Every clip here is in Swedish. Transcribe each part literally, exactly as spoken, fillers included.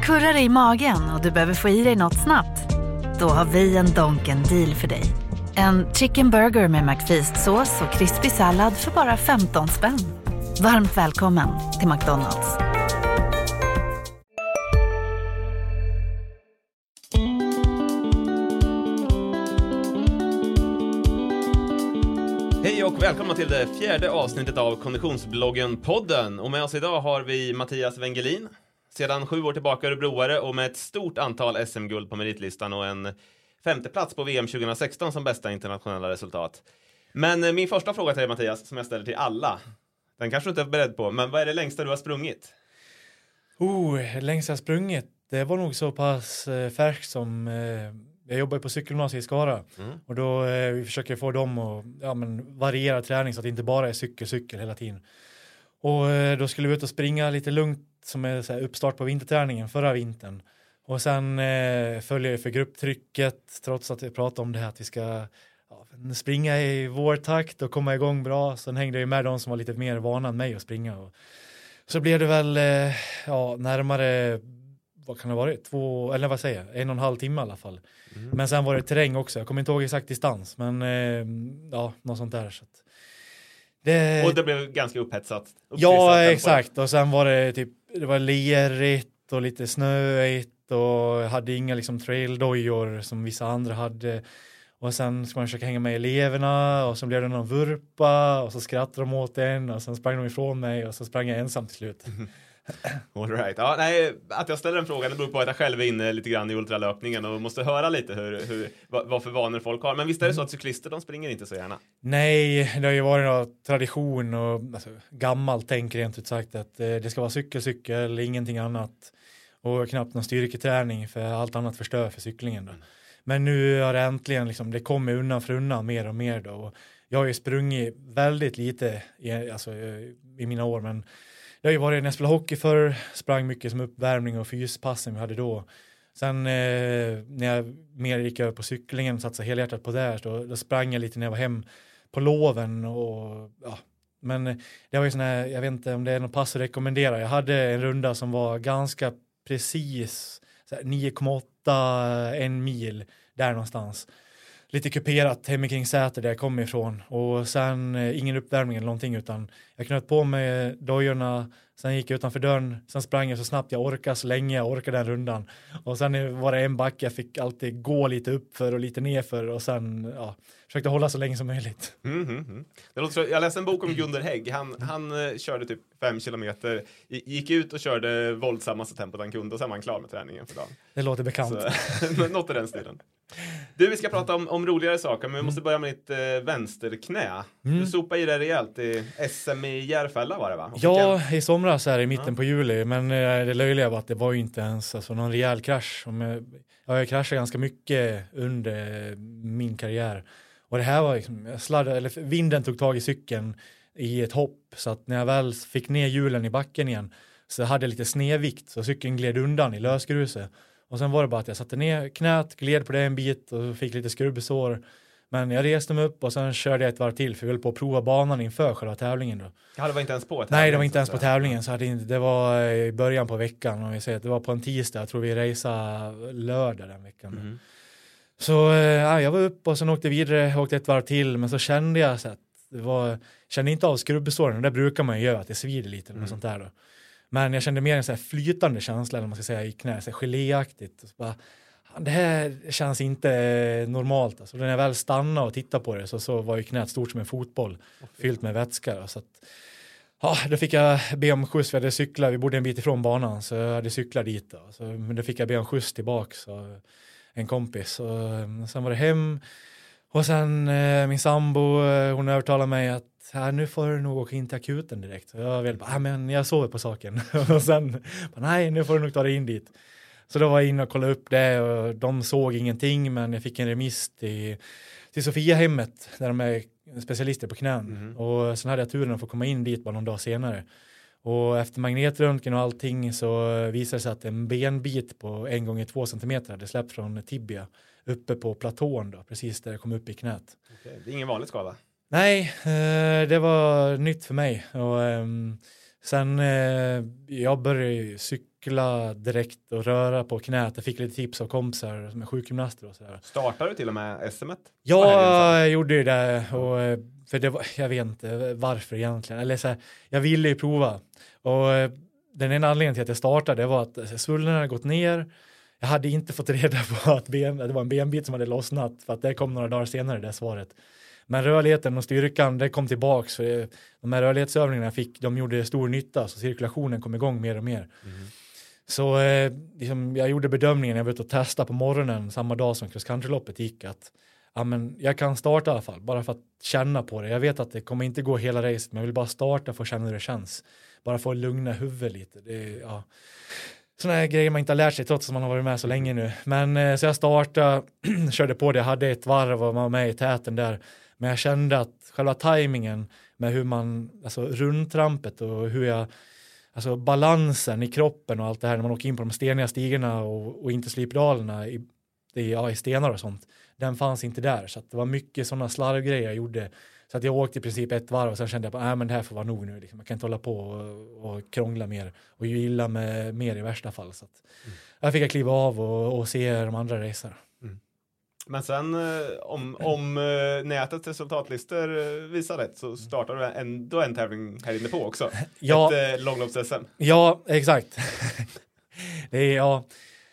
Kurrar i magen och du behöver få i dig något snabbt? Då har vi en Donken deal för dig. En chicken burger med McFeast-sås och krispig sallad för bara femton spänn. Varmt välkommen till McDonald's. Hej och välkomna till det fjärde avsnittet av Konditionsbloggen-podden. Och med oss idag har vi Mattias Wengelin. Sedan sju år tillbaka örebroare och med ett stort antal S M-guld på meritlistan och en femte plats på V M tjugohundrasexton som bästa internationella resultat. Men min första fråga till dig, Mattias, som jag ställer till alla, den kanske du inte är beredd på, men vad är det längsta du har sprungit? Oh, längst jag sprungit, det var nog så pass eh, färskt som eh, jag jobbar på cykelgymnasiet i Skara. Mm. Och då eh, vi försöker få dem att ja, men, variera träning så att det inte bara är cykel, cykel hela tiden. Och eh, då skulle vi ut och springa lite lugnt som är så här, uppstart på vinterträningen förra vintern. Och sen eh, följer jag för grupptrycket trots att vi pratar om det här att vi ska ja, springa i vår takt och komma igång bra. Sen hängde jag med de som var lite mer vana än mig att springa. Och så blev det väl eh, ja, närmare, vad kan det vara, två, eller vad säger jag, en och en halv timme i alla fall. Mm. Men sen var det terräng också, jag kommer inte ihåg exakt distans, men eh, ja, något sånt där. Så att det... Och det blev ganska upphetsat. Ja, exakt. Och sen var det typ, det var lerigt och lite snöigt och hade inga liksom traildojor som vissa andra hade. Och sen ska man försöka hänga med eleverna och så blev det någon vurpa och så skrattade de åt en och sen sprang de ifrån mig och så sprang jag ensam till slut. All right. Ja, nej, att jag ställer den frågan det beror på att jag själv är inne lite grann i ultralöpningen och måste höra lite hur, hur, vad, vad för vanor folk har. Men visst är det så att cyklister, de springer inte så gärna? Nej, det har ju varit någon tradition och alltså, gammalt tänker rent ut sagt att eh, det ska vara cykel, cykel, ingenting annat. Och knappt någon styrketräning för allt annat förstör för cyklingen då. Mm. Men nu har det äntligen liksom, det kommer undan för undan mer och mer då. Och jag har ju sprungit väldigt lite i, alltså, i mina år, men jag har ju varit när jag spelade hockey för, sprang mycket som uppvärmning och fyspassen vi hade då. Sen eh, när jag mer gick över på cyklingen och satsade helhjärtat på det, då, då sprang jag lite när jag var hem på loven. Och, ja. Men det var ju sån här, jag vet inte om det är något pass att rekommendera. Jag hade en runda som var ganska precis nio komma åtta, en mil där någonstans. Lite kuperat hemma kring Säter där jag kom ifrån. Och sen eh, ingen uppvärmning eller någonting utan jag knöt på mig dojorna. Sen gick jag utanför dörren. Sen sprang jag så snabbt jag orkade så länge jag orkade den rundan. Och sen var det en backe jag fick alltid gå lite upp för och lite ner för. Och sen ja, försökte hålla så länge som möjligt. Mm, mm, mm. Det låter, jag läste en bok om Gunder Hägg. Han, han uh, körde typ fem kilometer. Gick ut och körde våldsammaste tempot han kunde. Och sen var han klar med träningen för dagen. Det låter bekant. Så, något i den stilen. Du, vi ska prata om, om roligare saker, men vi måste börja med ditt eh, vänsterknä. Mm. Du sopade i det rejält i S M i Järfälla var det va? Och ja, en... i somras är det i mitten ja. på juli, men eh, det löjliga var att det var ju inte ens alltså, någon rejäl krasch. Om jag, jag har kraschat ganska mycket under min karriär. Och det här var liksom, jag sladdade, eller vinden tog tag i cykeln i ett hopp, så att när jag väl fick ner hjulen i backen igen så hade jag lite snedvikt, så cykeln gled undan i lösgruset. Och sen var det bara att jag satte ner knät, gled på det en bit och fick lite skrubbsår. Men jag reste mig upp och sen körde jag ett varv till för jag höll på att prova banan inför själva tävlingen då. Ja, det var inte ens på tävlingen? Nej, det var inte ens på tävlingen. Så hade inte, det var i början på veckan. Och vi säger att det var på en tisdag. Jag tror vi racade lördag den veckan. Mm. Så ja, jag var upp och sen åkte vidare, åkte ett varv till. Men så kände jag så att det var, kände inte av skrubbsåren. Det brukar man ju göra, att det svider lite eller mm. sånt där då. Men jag kände mer en så här flytande känsla, eller man ska säga, i knä, så här geléaktigt. Så bara, det här känns inte normalt. Alltså, när jag väl stannade och tittade på det så, så var ju knät stort som en fotboll, fyllt med vätska. Så att, ja, då fick jag be om skjuts, vi hade cyklat, vi bodde en bit ifrån banan, så jag hade cyklat dit. Då. Så, men då fick jag be om skjuts tillbaka, så, en kompis. Och, och sen var det hem, och sen eh, min sambo, hon övertalade mig att här, nu får du nog åka in till akuten direkt. Så jag vill bara, ah, men jag sover på saken. Och sen, bara, nej, nu får du nog ta dig in dit. Så då var jag inne och kollade upp det och de såg ingenting, men jag fick en remiss till, till Sofiahemmet där de är specialister på knän. Mm. Och sen hade jag turen att få komma in dit bara någon dag senare. Och efter magnetröntgen och allting så visade det sig att en benbit på en gånger två centimeter hade släppt från tibia uppe på platån då, precis där jag kom upp i knät. Okej, det är ingen vanlig skada? Nej, eh, det var nytt för mig. Och, eh, sen eh, jag började cykla cykla direkt och röra på knät. Jag fick lite tips av kompisar som är sjukgymnaster och sådär. Startade du till och med S M-et? Ja, jag gjorde ju det. Och, för det var, jag vet inte varför egentligen. Eller så här, jag ville ju prova. Och den ena anledningen till att jag startade var att svullen hade gått ner. Jag hade inte fått reda på att ben, det var en benbit som hade lossnat. För att det kom några dagar senare, det svaret. Men rörligheten och styrkan, det kom tillbaks. För de här rörlighetsövningarna jag fick, de gjorde stor nytta. Så cirkulationen kom igång mer och mer. Mm. Så eh, liksom, jag gjorde bedömningen, jag var ute och testade på morgonen samma dag som cross country-loppet gick. Att ja, men jag kan starta i alla fall, bara för att känna på det. Jag vet att det kommer inte gå hela racet, men jag vill bara starta för att känna hur det känns. Bara för att lugna huvudet lite. Det är, ja, sådana här grejer man inte har lärt sig trots att man har varit med så länge nu. Men eh, så jag startade, körde på det, jag hade ett varv och man var med i täten där. Men jag kände att själva tajmingen med hur man, alltså rundtrampet och hur jag, alltså balansen i kroppen och allt det här när man åker in på de steniga stigarna och, och inte slipdalarna i, i, ja, i stenar och sånt. Den fanns inte där, så att det var mycket sådana slarvgrejer jag gjorde. Så att jag åkte i princip ett varv och sen kände jag att äh, men det här får vara nog nu. Liksom. Jag kan inte hålla på och, och krångla mer och gilla med mer i värsta fall. Så att mm. jag fick jag kliva av och, och se de andra racer. Mm. Men sen om, om nätets resultatlistor visar rätt så startar du ändå en tävling här inne på också. Ja, ett eh, långlopps-S M. Ja, exakt. det är, ja.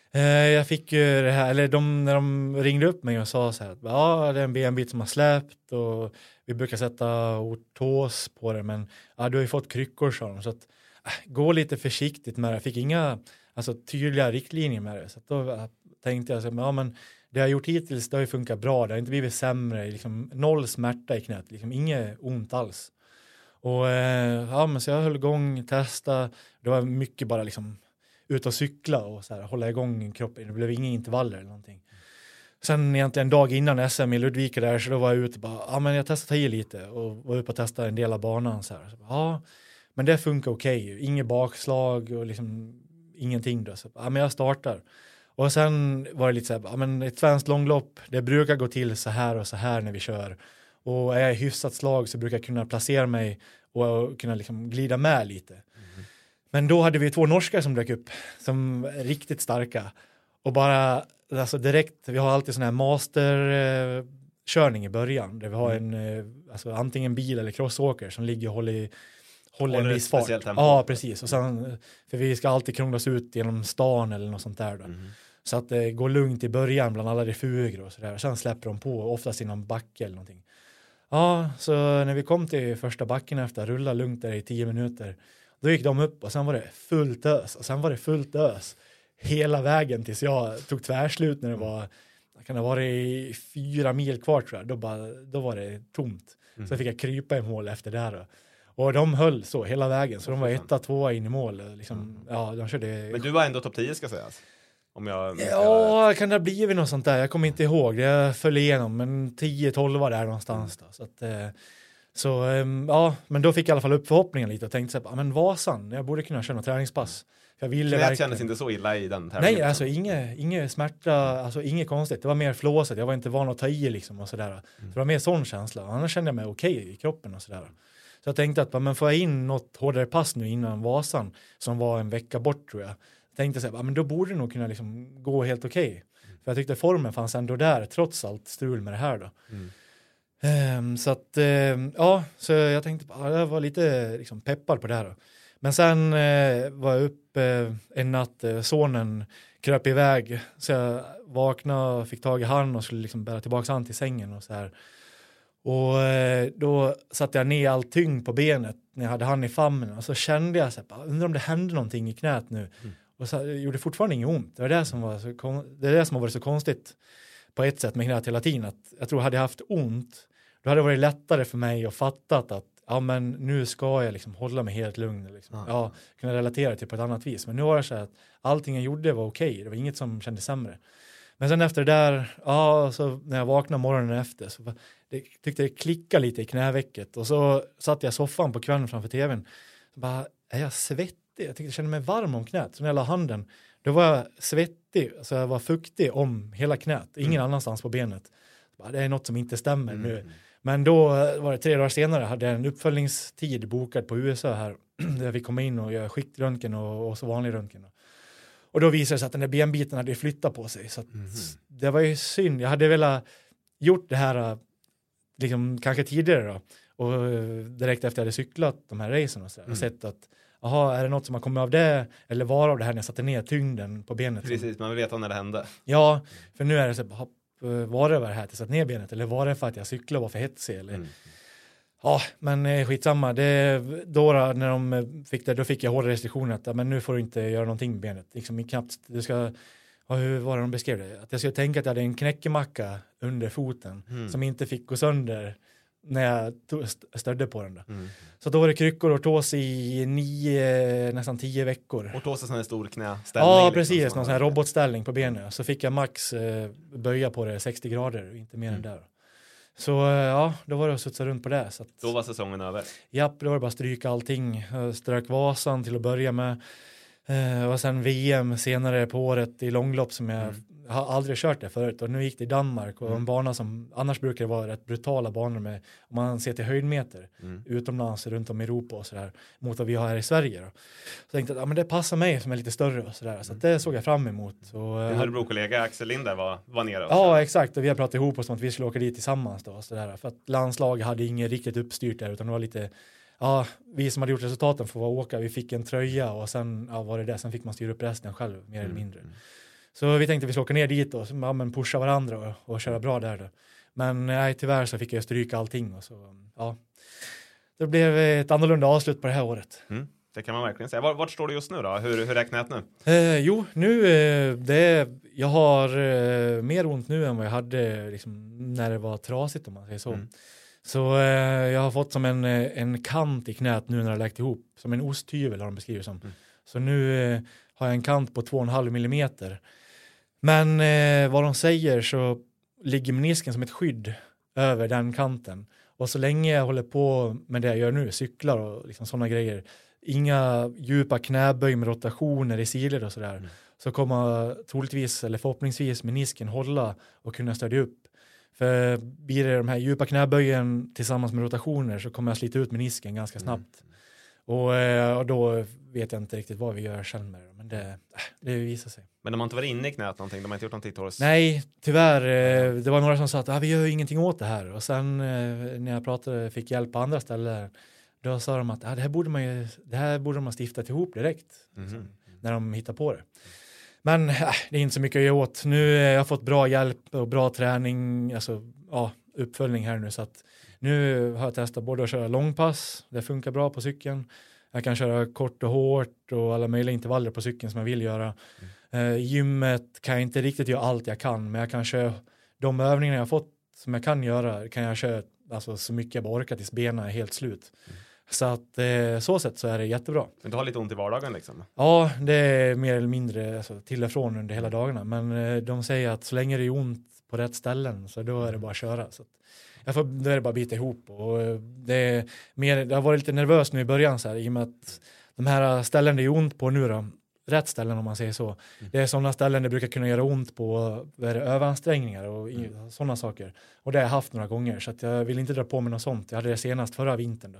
Jag fick ju det här, eller de, när de ringde upp mig och sa så här att ja, det är en benbit som har släppt och vi brukar sätta ortos på det, men ja, du har ju fått kryckor, sa de, så att äh, gå lite försiktigt med det. Jag fick inga alltså, tydliga riktlinjer med det, så att då tänkte jag så här, ja men det jag har gjort hittills, det har ju funkat bra, det har inte blivit sämre, liksom noll smärta i knät, liksom inget ont alls. Och eh, ja, men så jag höll igång, testa, det var mycket bara liksom ut och cykla och så här, hålla igång kroppen. Det blev inga intervaller eller någonting. Sen egentligen en dag innan S M i Ludvika där, så då var jag ute och bara, ja men jag testade i lite och var uppe och testade en del av banan så här. Så, ja, men det funkar okej. Okay. Inget bakslag och liksom ingenting då. Så, ja men jag startar. Och sen var det lite så här, ja men ett svenskt långlopp, det brukar gå till så här och så här när vi kör. Och är jag i hyfsat slag så brukar jag kunna placera mig och kunna liksom glida med lite. Mm. Men då hade vi två norskar som dök upp som är riktigt starka. Och bara, alltså direkt, vi har alltid sån här masterkörning i början. Där vi har en, alltså antingen bil eller crossåker som ligger och håller, håller en viss fart. Ja, precis. Och sen, för vi ska alltid krånglas ut genom stan eller något sånt där då. Mm. Så att det går lugnt i början bland alla refuger och sådär. Sen släpper de på, oftast i någon backe eller någonting. Ja, så när vi kom till första backen efter att rulla lugnt där i tio minuter, då gick de upp och sen var det fullt ös. Och sen var det fullt ös hela vägen tills jag tog tvärslut när det var, kan det ha varit fyra mil kvar tror jag. Då, bara, då var det tomt. Mm. Så fick jag krypa i mål efter det här. Och de höll så hela vägen. Så de var etta, tvåa in i mål. Liksom, mm. ja, de körde... Men du var ändå topp tio ska sägas. Om jag ja, kan det ha blivit något sånt där? Jag kommer inte ihåg. Jag föll igenom, men tio tolv var där någonstans. Då. Så, att, så ja, men då fick jag i alla fall upp förhoppningen lite och tänkte så här, men Vasan, jag borde kunna köra något träningspass. Jag ville verkligen... kändes inte så illa i den tävlingen. Nej, alltså inget, inget smärta, alltså inget konstigt. Det var mer flåset. Jag var inte van att ta i liksom och sådär. Mm. Så det var mer sån känsla. Annars kände jag mig okej okay i kroppen och sådär. Så jag tänkte att, men får jag in något hårdare pass nu innan Vasan, som var en vecka bort tror jag. Jag tänkte så här, men då borde det nog kunna liksom gå helt okej. Okay. Mm. För jag tyckte formen fanns ändå där, trots allt strul med det här då. Mm. Um, så att, um, ja, så jag tänkte, ja, jag var lite liksom peppad på det här då. Men sen uh, var jag upp uh, en natt, uh, sonen kröp iväg, så jag vaknade och fick tag i han och skulle liksom bära tillbaka han till sängen och så här. Och uh, då satte jag ner all tyngd på benet när jag hade han i famnen och så kände jag så här, undrar om det hände någonting i knät nu. Mm. Och så det gjorde fortfarande inget ont. Det var det som var så kon- det är det som har varit så konstigt på ett sätt med knät hela tiden, att jag tror hade jag haft ont, då hade det varit lättare för mig att fatta att ja, men nu ska jag liksom hålla mig helt lugn. Liksom. Ja. Ja, kunna relatera till på ett annat vis. Men nu var det så här att allting jag gjorde var okej. Okay. Det var inget som kändes sämre. Men sen efter det där, ja, så när jag vaknade morgonen efter så det, tyckte det klickade lite i knävecket. Och så satt jag i soffan på kvällen framför tvn. Så bara, är jag svettig? Jag tyckte jag kände mig varm om knät. Så när jag la handen, då var jag svettig. Så jag var fuktig om hela knät. Ingen mm. annanstans på benet. Så bara, det är något som inte stämmer mm. nu. Men då var det tre dagar senare, hade jag en uppföljningstid bokad på U S A här. Där vi kom in och gör skiktröntgen och, och så vanlig röntgen. Och då visade det sig att den där benbiten hade flyttat på sig. Så att Mm. det var ju synd. Jag hade velat gjort det här liksom, kanske tidigare då. Och direkt efter jag hade cyklat de här racen och så där, Mm. och sett att aha, är det något som har kommit av det eller var av det här när jag satte ner tyngden på benet? Precis, man vill veta när det hände. Ja, för nu är det så här, hopp, var det var det här att jag satte ner benet eller var det för att jag cyklade och var för hetsig eller Mm. ja, men eh, skitsamma. Det, då när de fick det, då fick jag hårda restriktioner att ja, men nu får du inte göra någonting med benet. Liksom knappt, du ska, ja, hur var det de beskrev det? Att jag skulle tänka att jag hade en knäckemacka under foten Mm. som inte fick gå sönder när jag tog, stödde på den. Då. Mm. Så då var det kryckor och ortos i nio, nästan tio veckor. Ortos är sån här stor knäställning. Ja, liksom, precis. som Någon sån här robotställning på benet. Så fick jag max eh, böja på det sextio grader, inte mer Mm. än där. Så eh, ja, då var det att studsa runt på det. Så att, Då var säsongen över. japp, då var det bara stryka allting. Jag strök Vasan till att börja med. Eh, och sen V M senare på året i långlopp som jag Mm. har aldrig kört det förut. Och nu gick det i Danmark och Mm. en bana som annars brukar det vara rätt brutala banor med, om man ser till höjdmeter Mm. utomlands runt om i Europa och sådär mot vad vi har här i Sverige då. Så jag tänkte att ja, men det passar mig som är lite större och sådär. Så att det såg jag fram emot. Och, Din eh, Örebro-kollega Axel Linder var, var nere och ja, körde. exakt. Och vi har pratat ihop oss om att vi skulle åka dit tillsammans då. Och sådär. För att landslag hade inget riktigt uppstyrt där utan det var lite, ja, vi som hade gjort resultaten får åka. Vi fick en tröja och sen ja, var det det. Sen fick man styra upp resten själv mer eller mindre. Mm. Så vi tänkte att vi skulle åka ner dit och ja, men pusha varandra och, och köra bra där då. Men nej, tyvärr så fick jag stryka allting och så, ja. Det blev ett annorlunda avslut på det här året. Mm. Det kan man verkligen säga. Vart, vart står du just nu då? Hur, hur är knät nu? Eh, jo, nu eh, det, jag har eh, mer ont nu än vad jag hade liksom, när det var trasigt om man säger så. Mm. Så eh, jag har fått som en, eh, en kant i knät nu när det har läkt ihop. Som en osthyvel har de beskrivit som. Mm. Så nu eh, har jag en kant på två komma fem millimeter. Men eh, vad de säger så ligger menisken som ett skydd över den kanten. Och så länge jag håller på med det jag gör nu, cyklar och liksom sådana grejer, inga djupa knäböj med rotationer i sidor och sådär, Mm. så kommer troligtvis eller förhoppningsvis menisken hålla och kunna stödja upp. För blir det de här djupa knäböjen tillsammans med rotationer så kommer jag slita ut menisken ganska snabbt. Mm. Och, eh, och då vet jag inte riktigt vad vi gör sen med det. Men det, äh, det visar sig. Men de har inte varit inne i knät någonting? De har inte gjort någon titthårs? Nej, tyvärr. Eh, det var några som sa att ah, vi gör ingenting åt det här. Och sen eh, när jag pratade, fick hjälp på andra ställen, då sa de att ah, det här borde man ju, det här borde man stiftat ihop direkt. Mhm. När de hittar på det. Men äh, det är inte så mycket att göra åt. Nu har jag fått bra hjälp och bra träning, alltså ja, uppföljning här nu. Så att nu har jag testat både att köra långpass, det funkar bra på cykeln. Jag kan köra kort och hårt och alla möjliga intervaller på cykeln som jag vill göra. Mm. Uh, gymmet kan jag inte riktigt göra allt jag kan, men jag kan köra de övningar jag har fått som jag kan göra, kan jag köra alltså, så mycket jag bara orkar tills benen är helt slut. Mm. Så att eh, så sätt så är det jättebra. Men du har lite ont i vardagen liksom? Ja, det är mer eller mindre alltså, till och från under hela dagarna. Men eh, de säger att så länge det är ont på rätt ställen så då är det bara att köra. Så att jag får, då är det bara att bita ihop. Och, eh, det, är mer, det har varit lite nervöst nu i början så här, i och med att de här ställen det är ont på nu då, rätt ställen om man säger så. Mm. Det är sådana ställen det brukar kunna göra ont på är det, överansträngningar och mm. sådana saker. Och det har jag haft några gånger så att jag vill inte dra på mig något sånt. Jag hade det senast förra vintern då.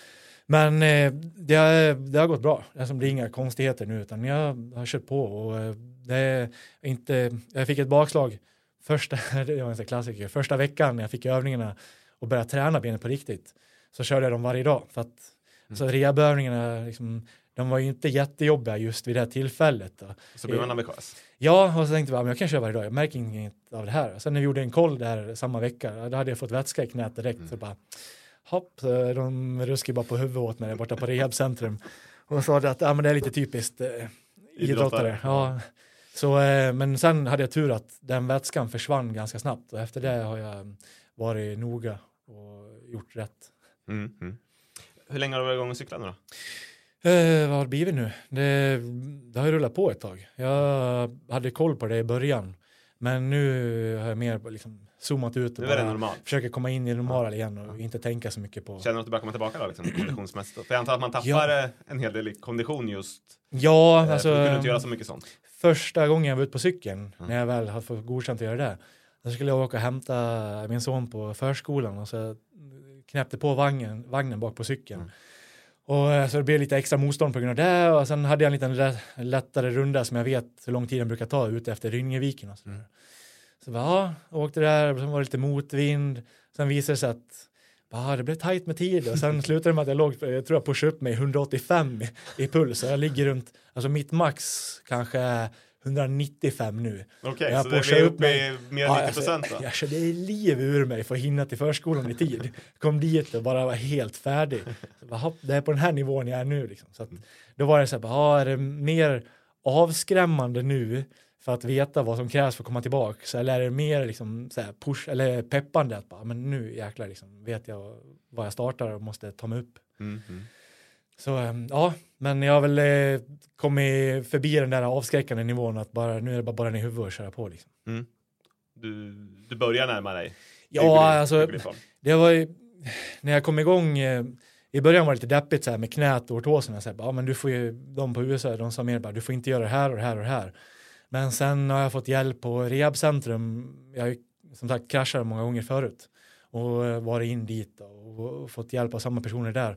Men eh, det, har, det har gått bra. Det är inga konstigheter nu utan jag har kört på och eh, det är inte, jag fick ett bakslag första, det var en klassiker, första veckan när jag fick övningarna och började träna benet på riktigt så körde jag dem varje dag för att mm. så rehabövningarna liksom, de var ju inte jättejobbiga just vid det här tillfället. Då. Så blev man ambitiös? Ja, och så tänkte jag, men jag kan köra varje dag. Jag märker inget av det här. Sen när vi gjorde en koll där samma vecka, då hade jag fått vätska i knät direkt. Mm. Så bara, hopp, så de ruskade bara på huvudet åt mig borta på rehabcentrum. Och sa att ja, men det är lite typiskt eh, idrottare. Ja. Så, eh, men sen hade jag tur att den vätskan försvann ganska snabbt. Och efter det har jag varit noga och gjort rätt. Mm, mm. Hur länge har du varit igång och cyklat nu då? Eh, vad har det blivit nu? Det, det har ju rullat på ett tag. Jag hade koll på det i början. Men nu har jag mer liksom zoomat ut och bara försöker komma in i det normala igen och ja. Inte tänka så mycket på... Känner du att du börjar komma tillbaka då, liksom, konditionsmässigt? För jag antar att man tappar ja. en hel del kondition just. Ja, alltså... Du kunde inte göra så mycket sånt. Första gången jag var ute på cykeln, mm. när jag väl hade fått godkänt att göra det, då skulle jag åka och hämta min son på förskolan och så knäppte på vagnen, vagnen bak på cykeln. Mm. Och så det blev lite extra motstånd på grund av det. Och sen hade jag en liten lättare runda som jag vet hur lång tid den brukar ta ute efter Ryngeviken och sådär. Mm. Så ja, åkte där, sen var det lite motvind. Sen visade det sig att ah, det blev tajt med tid. Och sen slutade det med att jag låg, jag tror jag pushade upp mig hundraåttiofem i, i puls. Så jag ligger runt, alltså mitt max kanske hundrannittiofem nu. Okej, okay, så det är upp med mer än nittio procent då? Jag, jag körde liv ur mig för att hinna till förskolan i tid. Kom dit och bara var helt färdig. Så bara, det är på den här nivån jag är nu. Liksom. Så att, då var det så här, ah, är det mer avskrämmande nu för att veta vad som krävs för att komma tillbaka? Eller är det mer liksom, så här, push, eller peppande att bara, men nu jäklar liksom, vet jag vad jag startar och måste ta mig upp. Mm, mm. Så ja, men jag har väl eh, kommit förbi den där avskräckande nivån att bara, nu är det bara bara i huvudet att köra på liksom. Mm. Du, du börjar närma dig. Ja, det, alltså det var ju, när jag kom igång eh, i början var det lite deppigt så här, med knät och ortoserna. Så här, ja, men du får ju, de på U S A, de sa mer bara, du får inte göra det här och det här och det här. Men sen har jag fått hjälp på rehabcentrum. Jag har ju som sagt kraschat många gånger förut. Och varit in dit och, och fått hjälp av samma personer där.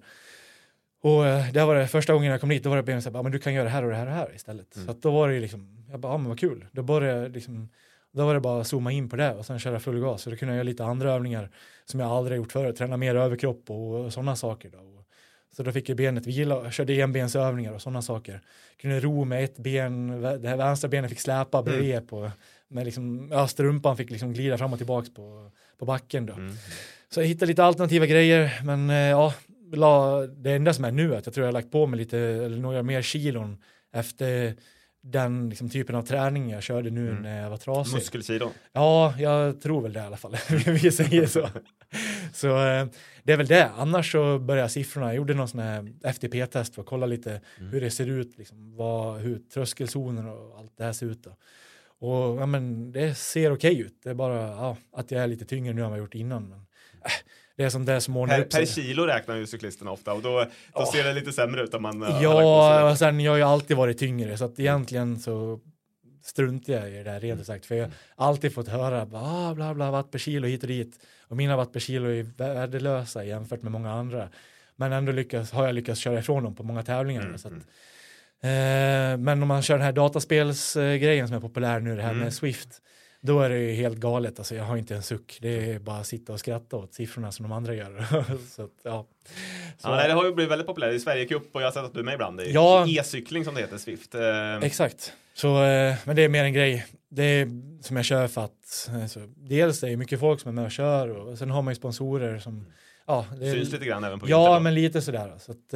Och det var det första gången jag kom dit, då var det bara så här, ja, men du kan göra det här och det här och det här istället. Mm. Så att då var det liksom, jag bara, ja men vad kul. Då började liksom, då var det bara att zooma in på det och sen köra full gas. Så då kunde jag göra lite andra övningar som jag aldrig gjort förut. Träna mer överkropp och, och sådana saker då. Så då fick jag benet vila, körde enbensövningar och sådana saker. Kunde ro med ett ben, det här vänstra benet fick släpa bredvid mm. på, med liksom, ja, strumpan fick liksom glida fram och tillbaka på, på backen då. Mm. Så jag hittade lite alternativa grejer, men ja, la, det enda som är nu är att jag tror jag har lagt på mig lite, eller några mer kilon efter den liksom, typen av träning jag körde nu mm. när jag var trasig. Muskelkilon? Ja, jag tror väl det i alla fall. Vi säger så. Så eh, det är väl det. Annars så började siffrorna. Jag gjorde någon sån här F T P-test för att kolla lite mm. hur det ser ut. Liksom, vad, hur tröskelzoner och allt det här ser ut. Då. Och ja, men det ser okej ut. Det är bara ja, att jag är lite tyngre nu än vad jag gjort innan. Men, äh, det är som det som ordnar per, upp sig. Per kilo räknar ju cyklisterna ofta och då, då ja. ser det lite sämre ut om man ja, och sen jag har ju alltid varit tyngre så att egentligen så struntar jag i det där rent sagt. För jag har alltid fått höra bla bla bla watt per kilo hit och dit. Och mina watt per kilo är värdelösa jämfört med många andra. Men ändå lyckas, har jag lyckats köra ifrån dem på många tävlingar. Mm, så att, mm. eh, men om man kör den här dataspelsgrejen som är populär nu, det här mm. med Swift. Då är det ju helt galet. Alltså jag har inte en suck. Det är bara att sitta och skratta åt siffrorna som de andra gör. så att, ja. Så, ja, det har ju blivit väldigt populärt i Sverige Cup och jag har sett att du är med ibland i ja, e-cykling som det heter, Swift. Exakt. Så, eh, men det är mer en grej. Det är som jag kör för att alltså, dels är det mycket folk som är med och kör och sen har man ju sponsorer som ja, det är, syns lite grann även på ja, Internet. Men lite sådär. Så att,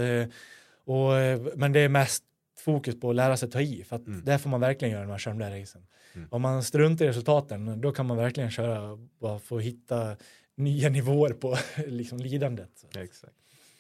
och, men det är mest fokus på att lära sig ta i för att mm. det får man verkligen göra när man kör de där racen. Mm. Om man struntar i resultaten då kan man verkligen köra och bara få hitta nya nivåer på liksom, lidandet. Så. Exakt.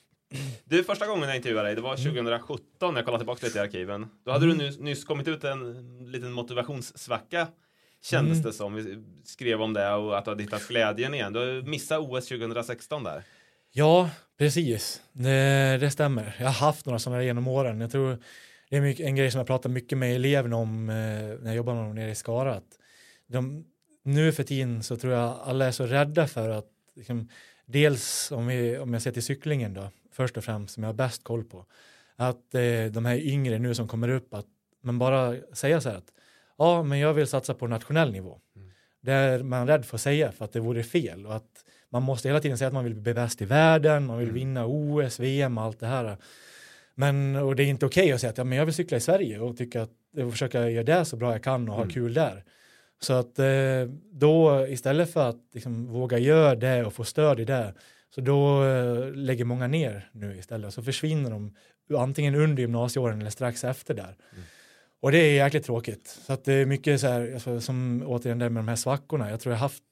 Du, första gången jag intervjuade dig, det var tjugohundrasjutton, jag kollade tillbaka lite i arkiven. Då hade mm. du nyss, nyss kommit ut en liten motivationssvacka, kändes mm. det som. Vi skrev om det och att du hade hittat glädjen igen. Du missade O S tjugohundrasexton där. Ja, precis. Det, det stämmer. Jag har haft några sådana genom åren. Jag tror det är mycket, en grej som jag pratar mycket med eleverna om eh, när jag jobbar med dem nere i Skara. Att de, nu för tiden så tror jag alla är så rädda för att liksom, dels om, vi, om jag ser till cyklingen då, först och främst som jag har bäst koll på, att eh, de här yngre nu som kommer upp, att man bara säger så här att ja, men jag vill satsa på nationell nivå. Mm. Det är man rädd för att säga för att det vore fel och att man måste hela tiden säga att man vill bli bäst i världen, man vill mm. vinna O S, V M och allt det här. Men, och det är inte okej okay att säga att ja, men jag vill cykla i Sverige och tycka att jag försöka göra det så bra jag kan och ha mm. kul där. Så att eh, då istället för att liksom, våga göra det och få stöd i det, så då eh, lägger många ner nu istället. Så försvinner de antingen under gymnasieåren eller strax efter där. Mm. Och det är jäkligt tråkigt. Så att det är mycket så här, alltså, som återigen där med de här svackorna. Jag tror jag har haft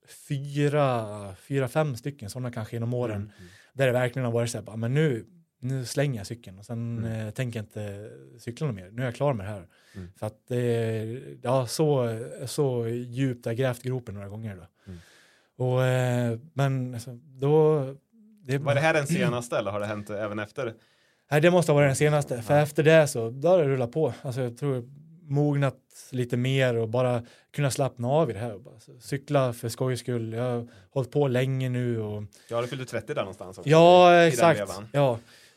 fyra, fyra, fem stycken sådana kanske genom åren. Mm. Mm. Där det verkligen har varit så här, men nu, nu slänger jag cykeln och sen mm. eh, tänker jag inte cykla något mer. Nu är jag klar med det här. Mm. För att det eh, ja, så, så djupt har grävt gropen några gånger då. Mm. Och, eh, men alltså, då... Det, var det här den senaste eller har det hänt även efter? Nej, det måste ha varit den senaste. Ja. För efter det så, då har det rullat på. Alltså jag tror mognat lite mer och bara kunna slappna av i det här. Och bara, alltså, cykla för skojs skull. Jag har hållit på länge nu. Och... Ja, du fyllde trettio där någonstans också. Ja, exakt. Ja.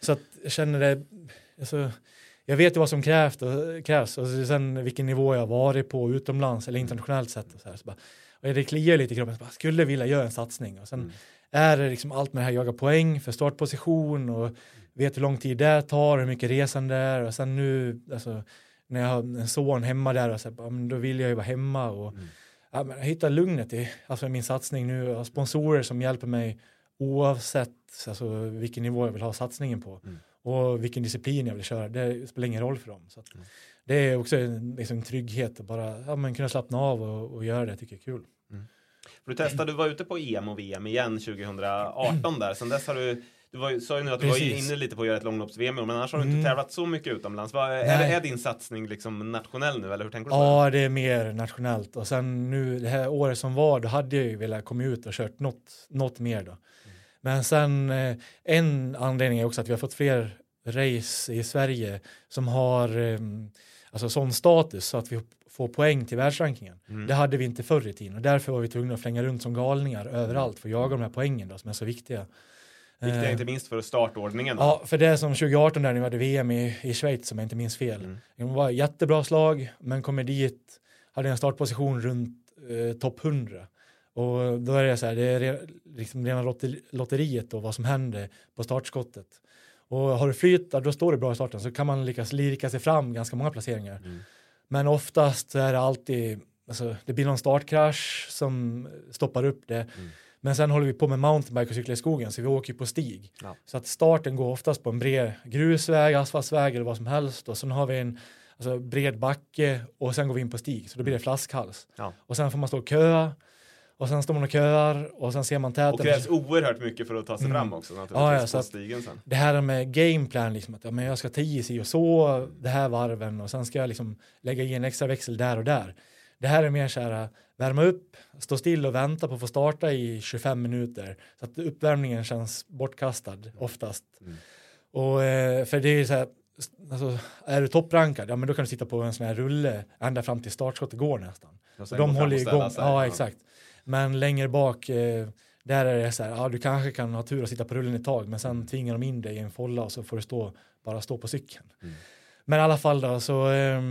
Så att jag känner det, alltså, jag vet ju vad som krävs och, krävs och sen vilken nivå jag har varit på utomlands eller internationellt sett och så här. Så bara, och det kliar lite i kroppen, så bara, skulle vilja göra en satsning och sen mm. är det liksom allt med det här, jaga poäng för startposition och mm. vet hur lång tid det tar, hur mycket resan det är och sen nu, alltså när jag har en son hemma där och så här, då vill jag ju vara hemma och mm. ja, men jag hittar lugnet i alltså min satsning nu. Jag har sponsorer som hjälper mig oavsett alltså, vilken nivå jag vill ha satsningen på. Mm. Och vilken disciplin jag vill köra. Det spelar ingen roll för dem. Så att, mm. det är också en, liksom, en trygghet att bara ja, men kunna slappna av och, och göra det. Jag tycker jag är kul. Mm. För du testade, du var ute på E M och V M igen tjugo arton där. Sen dess har du, du var, sa ju nu att du Precis. var inne lite på att göra ett långloppsv M, men annars har du inte mm. tävlat så mycket utomlands. Var, är, det, är din satsning liksom nationell nu, eller hur tänker du? Ja, det är mer nationellt. Och sen nu, det här året som var, då hade jag ju velat komma ut och kört något, något mer då. Mm. Men sen, eh, en anledning är också att vi har fått fler race i Sverige som har eh, alltså sån status så att vi får poäng till världsrankingen. Mm. Det hade vi inte förr i tiden och därför var vi tvungna att flänga runt som galningar överallt för att jaga de här poängen då, som är så viktiga. Viktiga inte minst för startordningen. Då. Ja, för det är som tjugo arton där när vi hade V M i, i Schweiz som jag inte minns fel. Mm. Det var jättebra slag, men kommer dit, hade en startposition runt eh, topp hundra. Och då är det så här, det är liksom rena lotter, lotteriet då, vad som händer på startskottet. Och har du flyt, då står det bra i starten så kan man lyckas lirka sig fram ganska många placeringar. Mm. Men oftast så är det alltid, alltså, det blir någon startkrasch som stoppar upp det. Mm. Men sen håller vi på med mountainbike och cykla i skogen så vi åker på stig. Ja. Så att starten går oftast på en bred grusväg, asfaltsväg eller vad som helst. Och sen har vi en alltså, bred backe och sen går vi in på stig. Så då blir det flaskhals. Ja. Och sen får man stå och köa. Och sen står man och köar och sen ser man täten. Och krävs oerhört mycket för att ta sig mm. fram också. Ja, ja, så stigen sen. Det här med gameplan, liksom, att ja, men jag ska ta i sig och så det här varven och sen ska jag liksom lägga i en extra växel där och där. Det här är mer så här, värma upp, stå still och vänta på att få starta i tjugofem minuter. Så att uppvärmningen känns bortkastad oftast. Mm. Och för det är så här, alltså, är du topprankad, ja men då kan du sitta på en sån här rulle ända fram till startskottet går nästan. De håller igång, sig, ja exakt. Men längre bak, eh, där är det så här, ja du kanske kan ha tur att sitta på rullen ett tag, men sen tvingar de in dig i en folla och så får du stå, bara stå på cykeln. Mm. Men i alla fall då, så eh,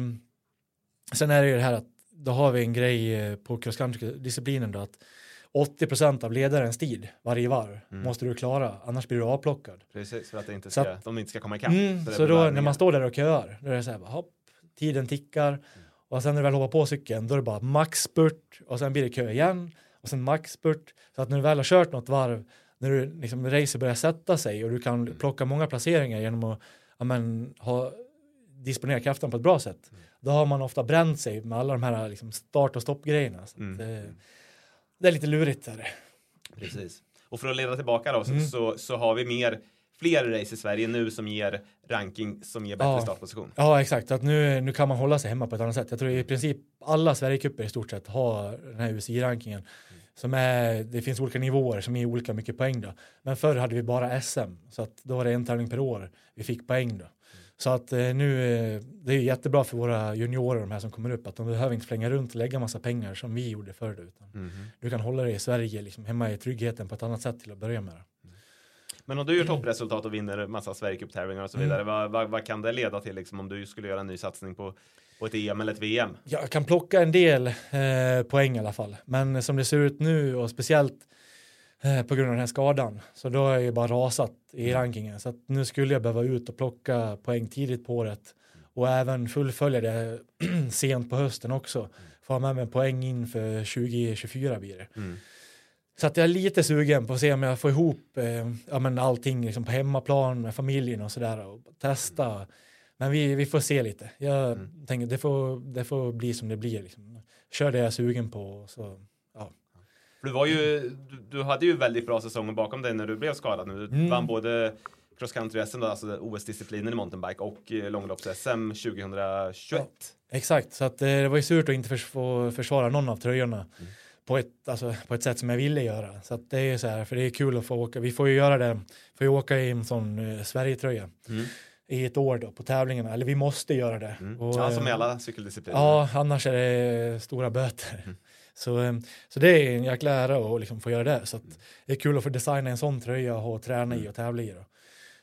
sen är det ju det här att då har vi en grej eh, på cross country-disciplinen då, att åttio procent av ledarens tid varje varv mm. måste du klara, annars blir du avplockad. Precis, för att, det inte ska, att, de inte ska komma ikapp. Mm, så, så då när man står där och köar, då är det så här, hopp, tiden tickar. Mm. Och sen när du väl hoppar på cykeln, då är det bara maxspurt och sen blir det kö igen och sen maxspurt. Så att när du väl har kört något varv, när du liksom racer börjar sätta sig och du kan mm. plocka många placeringar genom att ja, men, ha, disponera kraften på ett bra sätt. Mm. Då har man ofta bränt sig med alla de här liksom, start- och stoppgrejerna. Så mm. det, det är lite lurigt. Är det. Precis. Och för att leda tillbaka då, så, mm. så, så har vi mer... fler race i Sverige nu som ger ranking som ger bättre ja. startposition. Ja, exakt. Att nu, nu kan man hålla sig hemma på ett annat sätt. Jag tror i princip alla Sverigecuper i stort sett har den här U C I-rankingen. Mm. Som är, det finns olika nivåer som är olika mycket poäng då. Men förr hade vi bara S M. Så att då var det en tävling per år vi fick poäng då. Mm. Så att eh, nu, eh, det är jättebra för våra juniorer, de här som kommer upp, att de behöver inte flänga runt och lägga massa pengar som vi gjorde förr. Utan mm. du kan hålla dig i Sverige liksom, hemma i tryggheten på ett annat sätt till att börja med. Men om du gör toppresultat och vinner massa Sverigecup-tävlingar och så vidare, mm. vad, vad, vad kan det leda till liksom, om du skulle göra en ny satsning på, på ett E M eller ett V M? Jag kan plocka en del eh, poäng i alla fall. Men som det ser ut nu och speciellt eh, på grund av den här skadan, så då är jag bara rasat i rankingen. Så att nu skulle jag behöva ut och plocka poäng tidigt på året och även fullfölja det sent på hösten också. Få med mig poäng in för tjugo tjugofyra blir det. Mm. Så att jag är lite sugen på att se om jag får ihop eh, ja, men allting liksom på hemmaplan med familjen och sådär och testa. Mm. Men vi, vi får se lite. Jag mm. tänker det får, det får bli som det blir. Liksom. Kör det jag är sugen på. Så, ja. För du, var ju, du, du hade ju väldigt bra säsonger bakom dig när du blev skadad. Nu. Du mm. vann både cross country-S M, alltså O S-disciplinen i mountainbike, och långlopps-S M tjugohundratjugoett. Ja, exakt, så att, det var ju surt att inte förs- få försvara någon av tröjorna. Mm. På ett, alltså, på ett sätt som jag ville göra. Så att det är så här, för det är kul att få åka. Vi får ju göra det, får ju åka i en sån uh, Sverigetröja mm. i ett år då på tävlingarna. Eller vi måste göra det. Mm. Och, ja, som i alla cykeldiscipliner. Ja, annars är det stora böter. Mm. Så, så det är en jäkla ära att liksom få göra det. Så att det är kul att få designa en sån tröja och träna i och tävla i då.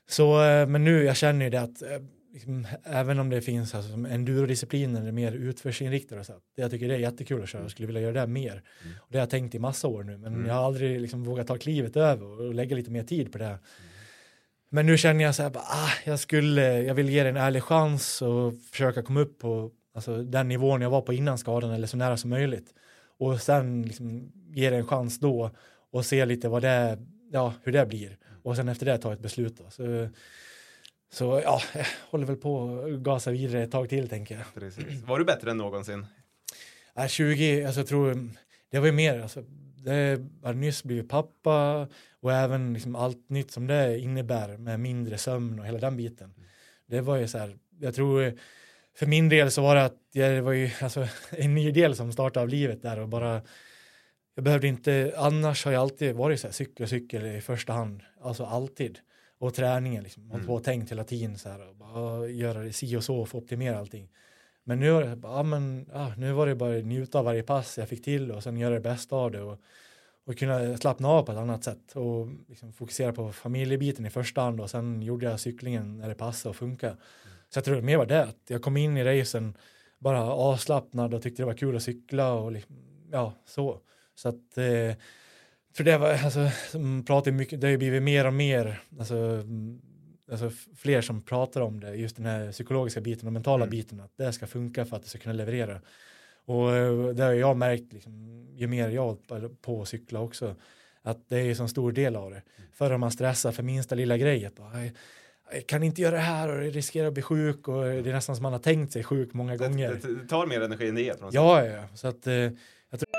Så, men nu, jag känner ju det att liksom, även om det finns alltså, endurodiscipliner eller mer utförsinriktade, så att jag tycker det är jättekul att köra. Jag skulle vilja göra det mer. Mm. Och det har jag tänkt i massa år nu, men mm. jag har aldrig liksom, vågat ta klivet över och lägga lite mer tid på det. Mm. Men nu känner jag så här, bara, ah, jag, skulle, jag vill ge det en ärlig chans och försöka komma upp på alltså, den nivån jag var på innan skadan eller så nära som möjligt. Och sen liksom, ge det en chans då och se lite vad det, ja, hur det blir. Och sen efter det ta ett beslut då. Så, så ja, jag håller väl på att gasa vidare ett tag till, tänker jag. Precis. Var du bättre än någonsin? Äh, tjugo, alltså jag tror, det var ju mer, alltså, det har nyss blivit pappa och även liksom allt nytt som det innebär med mindre sömn och hela den biten. Mm. Det var ju så här, jag tror för min del så var det att det var ju alltså, en ny del som startade av livet där och bara jag behövde inte, annars har jag alltid varit så här, cykel och cykel i första hand, alltså alltid. Och träningen liksom, mm. och tänkt hela tiden så här och bara göra det si och så och få optimera allting. Men nu, var det, ja, men, ja, nu var det bara njuta av varje pass jag fick till och sen göra det bästa av det och, och kunna slappna av på ett annat sätt och liksom fokusera på familjebiten i första hand och sen gjorde jag cyklingen när det passade och funkade. Mm. Så jag tror det mer var det, att jag kom in i racen bara avslappnad och tyckte det var kul att cykla och liksom, ja, så. Så att, eh, för det var, alltså, pratar mycket, det har ju blivit mer och mer, alltså, alltså fler som pratar om det, just den här psykologiska biten och mentala mm. biten, att det ska funka för att det ska kunna leverera. Och det har jag märkt, liksom, ju mer jag på att cykla också, att det är en så stor del av det. Mm. Förr om man stressar för minsta lilla grej, att bara, jag kan inte göra det här och riskerar att bli sjuk och det är nästan som man har tänkt sig sjuk många det, gånger. Det, det tar mer energi än det är. Ja, ja, så att eh, jag tror...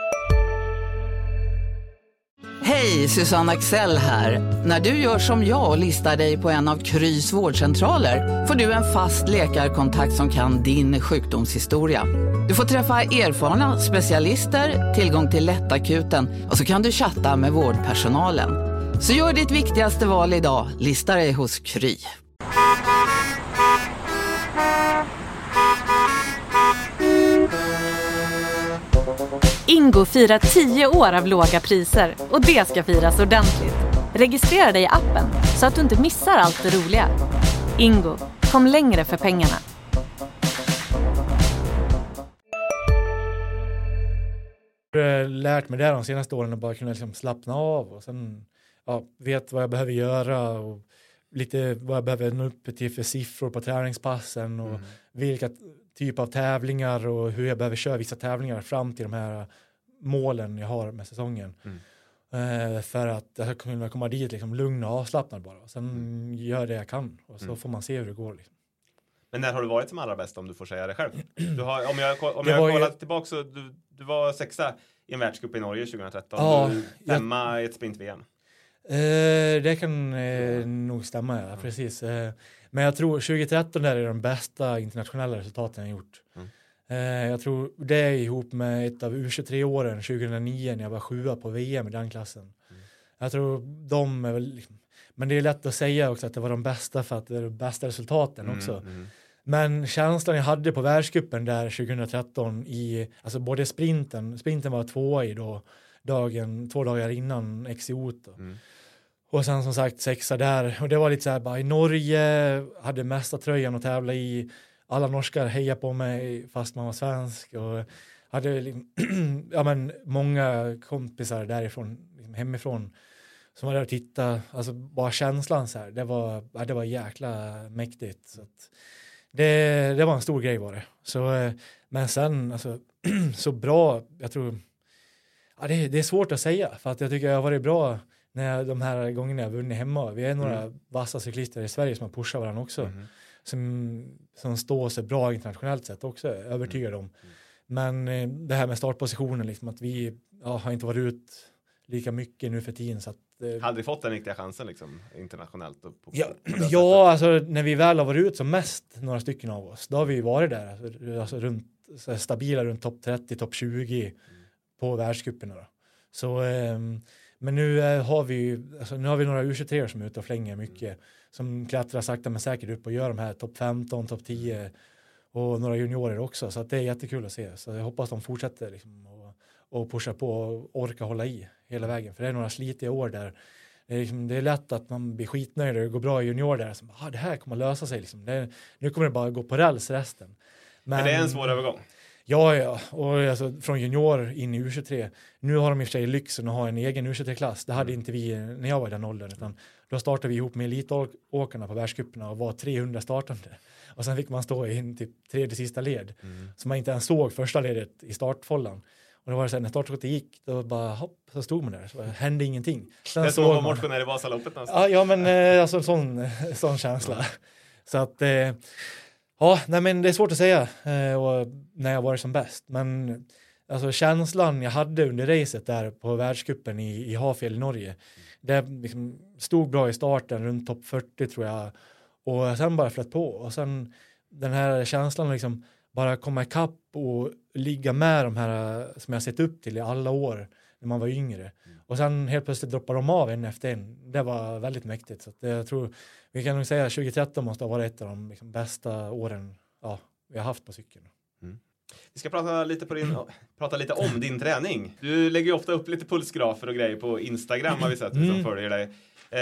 Hej, Susanne Axel här. När du gör som jag och listar dig på en av Krys vårdcentraler får du en fast läkarkontakt som kan din sjukdomshistoria. Du får träffa erfarna specialister, tillgång till lättakuten och så kan du chatta med vårdpersonalen. Så gör ditt viktigaste val idag, lista dig hos Kry. Ingo firar tio år av låga priser och det ska firas ordentligt. Registrera dig i appen så att du inte missar allt det roliga. Ingo, kom längre för pengarna. Jag har lärt mig det de senaste åren att bara kunna liksom slappna av och sen ja, vet vad jag behöver göra och lite vad jag behöver nå upp till för siffror på träningspassen och mm. vilka typ av tävlingar och hur jag behöver köra vissa tävlingar fram till de här målen jag har med säsongen. Mm. Uh, för att jag ska kunna komma dit liksom lugn och avslappnad bara. Sen mm. gör det jag kan och så mm. får man se hur det går. Liksom. Men när har du varit som allra bäst, om du får säga det själv? Du har, om jag, om jag kollat ju... tillbaka så du, du var sexa i en världscup i Norge tjugohundratretton. Ja, du femma jag... i ett sprint-V M. Uh, det kan uh, nog stämma, ja, mm. precis. Uh, men jag tror tjugohundratretton där är de bästa internationella resultaten jag gjort. Mm. Uh, jag tror det är ihop med ett av U tjugotre-åren tjugohundranio när jag var sjua på V M i den klassen. Mm. Jag tror de är väl... Liksom, men det är lätt att säga också att det var de bästa för att det är de bästa resultaten mm, också. Mm. Men känslan jag hade på världscupen där tjugohundratretton i, alltså både sprinten, sprinten var två i då, dagen, två dagar innan X C O. Mm. Och sen som sagt sexa där. Och det var lite så här, bara i Norge hade mesta tröjan att tävla i. Alla norskar hejade på mig fast man var svensk. Och hade ja, men många kompisar därifrån, liksom hemifrån, som var där och tittade. Alltså bara känslan så här, det var, det var jäkla mäktigt. Så att det, det var en stor grej var det. Så, men sen, alltså, så bra, jag tror, ja, det, det är svårt att säga. För att jag tycker jag har varit bra när jag, de här gångerna jag vunnit hemma. Vi är några mm. vassa cyklister i Sverige som har pushat varandra också. Mm. Som, som står sig bra internationellt sett också, övertygad om. Mm. Men eh, det här med startpositionen, liksom, att vi ja, har inte varit ut lika mycket nu för tiden. Så att, eh, aldrig fått den riktiga chansen liksom, internationellt? På, ja, på ja alltså när vi väl har varit ut som mest, några stycken av oss, då har vi varit där. Alltså, alltså runt, så stabila runt topp trettio, topp tjugo mm. på världscuperna. Då. Så... Eh, Men nu eh, har vi alltså, nu har vi några U tjugotre som är ute och flänger mycket. Mm. Som klättrar sakta men säkert upp och gör de här topp femton, topp tio och några juniorer också. Så att det är jättekul att se. Så jag hoppas de fortsätter liksom, och, och pushar på och orkar hålla i hela vägen. För det är några slitiga år där Det är, liksom, det är lätt att man blir skitnöjd och det går bra i junior där. Så, ah, det här kommer att lösa sig. Liksom. Det, nu kommer det bara gå på räls resten. Men, Men det är en svår övergång. Ja, ja. Och alltså, från junior in i U tjugotre. Nu har de i och för sig lyxen att ha en egen U tjugotre-klass. Det hade inte vi när jag var i den åldern. Utan då startade vi ihop med elitåkarna på världscuperna och var trehundra startande. Och sen fick man stå i typ tredje sista led. Mm. Så man inte ens såg första ledet i startfållan. Och då var det så här, när startskottet gick, då bara hopp, så stod man där. Så hände ingenting. Sen det är som att vara motionär i Vasaloppet någonstans. Ja, ja men eh, alltså sån, sån känsla. Mm. Så att, eh, ja, nej men det är svårt att säga eh, och när jag var som bäst. Men alltså känslan jag hade under racet där på världscupen i, i Hafjäll i Norge. Mm. Det liksom stod bra i starten, runt topp fyrtio tror jag. Och sen bara flöt på. Och sen den här känslan liksom bara komma ikapp och ligga med de här som jag sett upp till i alla år när man var yngre. Mm. Och sen helt plötsligt droppar de av en efter en. Det var väldigt mäktigt. Så att jag tror, vi kan nog säga att tjugohundratretton måste ha varit ett av de liksom bästa åren ja, vi har haft på cykeln. Mm. Vi ska prata lite, på din, prata lite om din träning. Du lägger ju ofta upp lite pulsgrafer och grejer på Instagram har vi sett, mm. som följer dig.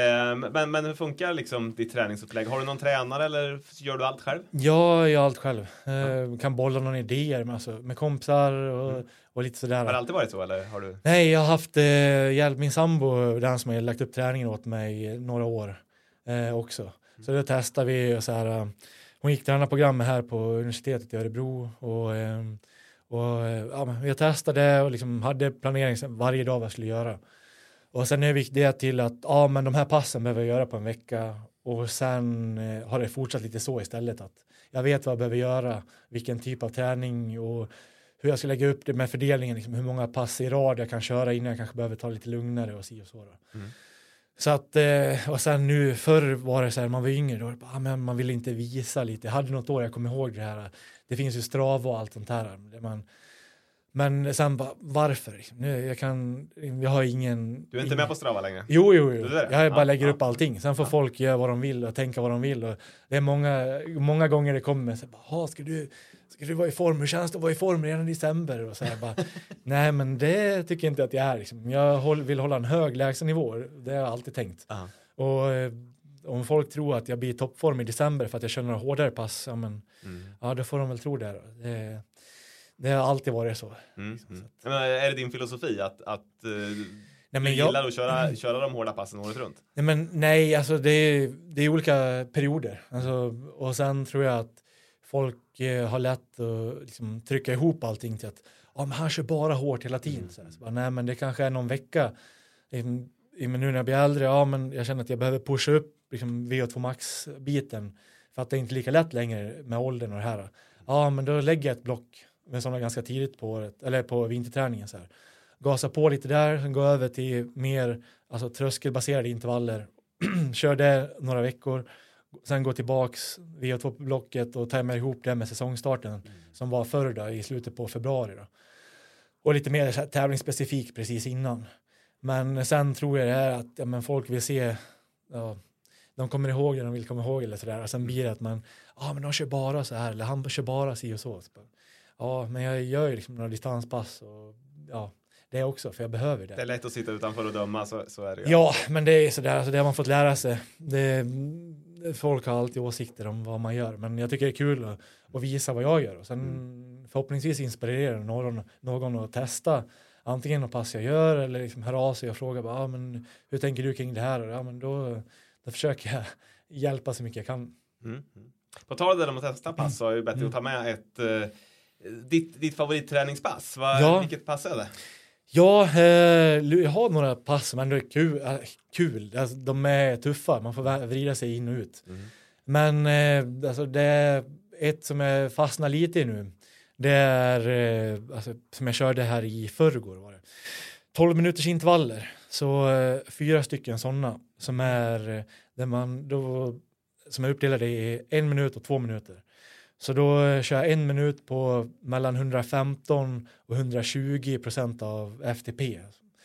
Men, men hur funkar liksom ditt träningsupplägg? Har du någon tränare eller gör du allt själv? Ja, jag gör allt själv. Ja. Kan bolla någon idéer med, alltså, med kompisar och, mm. och lite sådär. Har det alltid varit så eller har du? Nej, jag har haft eh, hjälp. Min sambo, den som har lagt upp träningen åt mig några år eh, också. Mm. Så då testar vi och så här. Hon gick tränarprogrammet här på universitetet i Örebro och, eh, och ja, jag testade och liksom hade planering varje dag vad jag skulle göra. Och sen övergick det till att ja, men de här passen behöver jag göra på en vecka. Och sen eh, har det fortsatt lite så istället. Att jag vet vad jag behöver göra. Vilken typ av träning. Och hur jag ska lägga upp det med fördelningen. Liksom, hur många pass i rad jag kan köra innan jag kanske behöver ta lite lugnare och si och så. Mm. Så att, eh, och sen nu förr var det så här, man var yngre. Då, ah, men man ville inte visa lite. Jag hade något år, jag kommer ihåg det här. Det finns ju Strava och allt sånt här. Det man... Men sen bara, varför? Nu, jag kan, jag har ingen... Du är inte ingen... med på Strava längre? Jo, jo, jo. Jag bara ja, lägger ja. upp allting. Sen får ja. folk göra vad de vill och tänka vad de vill. Och det är många, många gånger det kommer så bara, ska du, ska du vara i form? Hur känns det att vara i form redan i december? Och så här, bara, nej, men det tycker jag inte att jag är. Liksom. Jag håll, vill hålla en hög lägstanivå. Det har jag alltid tänkt. Uh-huh. Och eh, om folk tror att jag blir i toppform i december för att jag kör några hårdare pass, ja, men, mm. ja, då får de väl tro det. Det Det har alltid varit så. Mm, mm. Men är det din filosofi att, att uh, nej, men du jag, gillar att köra, mm. köra de hårda passen året runt? Nej, men nej, alltså det är, det är olika perioder. Alltså, och sen tror jag att folk eh, har lätt att liksom, trycka ihop allting till att ja, men han kör bara hårt hela tiden. Mm. Så här. Så bara, nej, men det kanske är någon vecka. I, i, men nu när jag blir äldre, ja, men jag känner att jag behöver pusha upp liksom, V O två Max-biten. För att det är inte lika lätt längre med åldern och det här. Ja, men då lägger jag ett block med sådana ganska tidigt på året, eller på vinterträningen så här. Gasa på lite där, sen gå över till mer alltså tröskelbaserade intervaller. Kör det några veckor, sen gå tillbaks V O två-blocket och ta med ihop det med säsongstarten mm. som var förr då, i slutet på februari då. Och lite mer så här, tävlingsspecifik precis innan. Men sen tror jag det är att ja, men folk vill se ja, de kommer ihåg det de vill komma ihåg eller sådär. Och sen blir det att man, ja ah, men de kör bara så här eller han kör bara si och så. så ja, men jag gör ju liksom några distanspass och ja, det också, för jag behöver det. Det är lätt att sitta utanför och döma, så, så är det ju. Ja, men det är sådär, alltså det har man fått lära sig. Det, folk har alltid åsikter om vad man gör, men jag tycker det är kul att, att visa vad jag gör. Och sen mm. förhoppningsvis inspirera någon, någon att testa antingen något pass jag gör eller liksom höra av sig och fråga, ah, men hur tänker du kring det här? Och, ja, men då, då försöker jag hjälpa så mycket jag kan. Mm. På tal om att testa pass så är det bättre mm. att ta med ett... Uh, Ditt, ditt favoritträningspass, Vad, ja. vilket pass är det? Ja, eh, jag har några pass men det är kul. Äh, kul. Alltså, de är tuffa, man får vrida sig in och ut. Mm. Men eh, alltså, det är ett som jag fastnar lite i nu. Det är eh, alltså, som jag körde här i förrgår. Var det. tolv minuters intervaller. Så eh, fyra stycken sådana som är, där man, då, som är uppdelade i en minut och två minuter. Så då kör jag en minut på mellan hundrafemton och hundratjugo procent av F T P.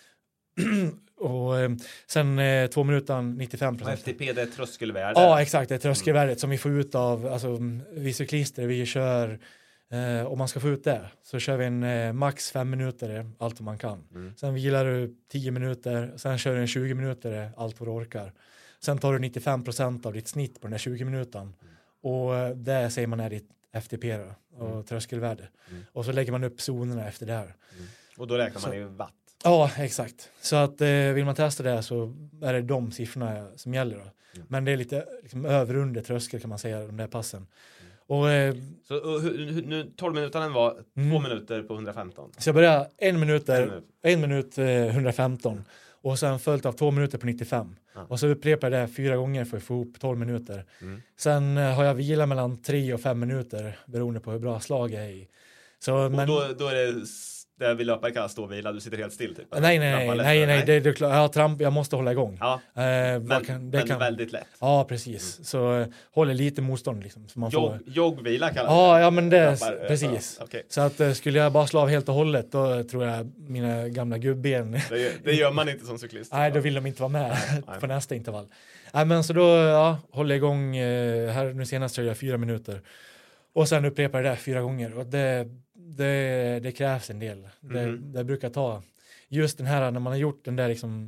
och sen eh, två minuter nittiofem procent. Och F T P det är tröskelvärde? Ja, exakt. Det är tröskelvärdet mm. som vi får ut av alltså, vi cyklister. Vi kör Eh, om man ska få ut det så kör vi en eh, max fem minuter allt vad man kan. Mm. Sen vilar du tio minuter, sen kör du en tjugo minuter allt vad du orkar. Sen tar du nittiofem procent av ditt snitt på den där tjugo minuterna. Mm. Och eh, det säger man är ditt F T P då, och mm. tröskelvärde. Mm. Och så lägger man upp zonerna efter det här. Mm. Och då räknar man så, i watt. Ja, exakt. Så att eh, vill man testa det så är det de siffrorna som gäller då. Mm. Men det är lite liksom, över under tröskel kan man säga, de där passen. Mm. Och, eh, så och, nu tolv minuter var mm. två minuter på hundrafemton. Så jag börjar en minut, en minut, en minut eh, hundrafemton. Och sen följt av två minuter på nittiofem. Ja. Och så upprepar jag det fyra gånger för att få ihop tolv minuter. Mm. Sen eh, har jag vila mellan tre och fem minuter beroende på hur bra slag jag är i. Så, och men, då, då är det... Där vi löpare kan stå och vila, du sitter helt still typ. Nej, nej, nej, nej, nej, nej. Det, det, jag, tramp, jag måste hålla igång. Ja, eh, men, kan, det men kan, väldigt lätt. Ja, precis. Mm. Så uh, håller lite motstånd liksom. Så man Jog, får... Joggvila kallas ja, ja, men det, Lappar, precis. Ja, okay. Så att uh, skulle jag bara slå av helt och hållet, då tror jag mina gamla gubben... Det gör, det gör man inte som cyklist. Nej, då vill de inte vara med nej. på nästa intervall. Nej, men så då ja, håller jag igång, uh, här nu senast tror jag fyra minuter. Och sen upprepar jag det fyra gånger. Och det... Det, det krävs en del. Det, mm. det brukar ta. Just den här när man har gjort den där liksom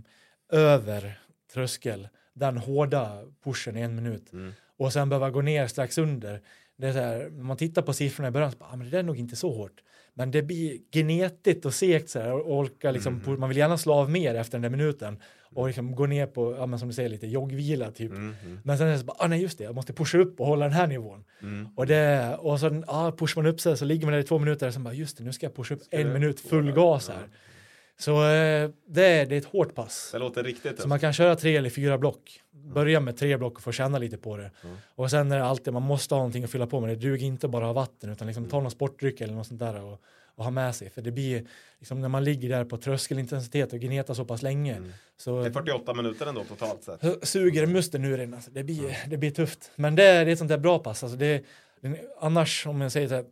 över tröskel. Den hårda pushen i en minut. Mm. Och sen behöva gå ner strax under. Det är så här, när man tittar på siffrorna i början så bara, ah, men det är nog inte så hårt. Men det blir gnetigt och segt så här. Och orka liksom, mm. man vill gärna slå av mer efter den där minuten. Och liksom gå ner på, ja, men som du säger, lite joggvila typ. Mm, mm. Men sen är det så bara, ah, nej just det, jag måste pusha upp och hålla den här nivån. Mm. Och, det, och så ah, pushar man upp sig, så ligger man där i två minuter och så bara, just det, nu ska jag pusha upp ska en minut full gas här. Ja. Så eh, det, är, det är ett hårt pass. Det låter riktigt. Så man kan köra tre eller fyra block. Börja med tre block och få känna lite på det. Mm. Och sen är det alltid, man måste ha någonting att fylla på med. Det duger inte bara av vatten, utan liksom ta någon sportdryck eller något sånt där och och ha med sig. För det blir, liksom, när man ligger där på tröskelintensitet och gnetar så pass länge. Mm. Så, det är fyrtioåtta minuter ändå totalt sett. Suger musten ur den. Alltså. Det, blir, mm. det blir tufft. Men det, det är ett sånt där bra pass. Alltså det, det, annars, om jag säger så här,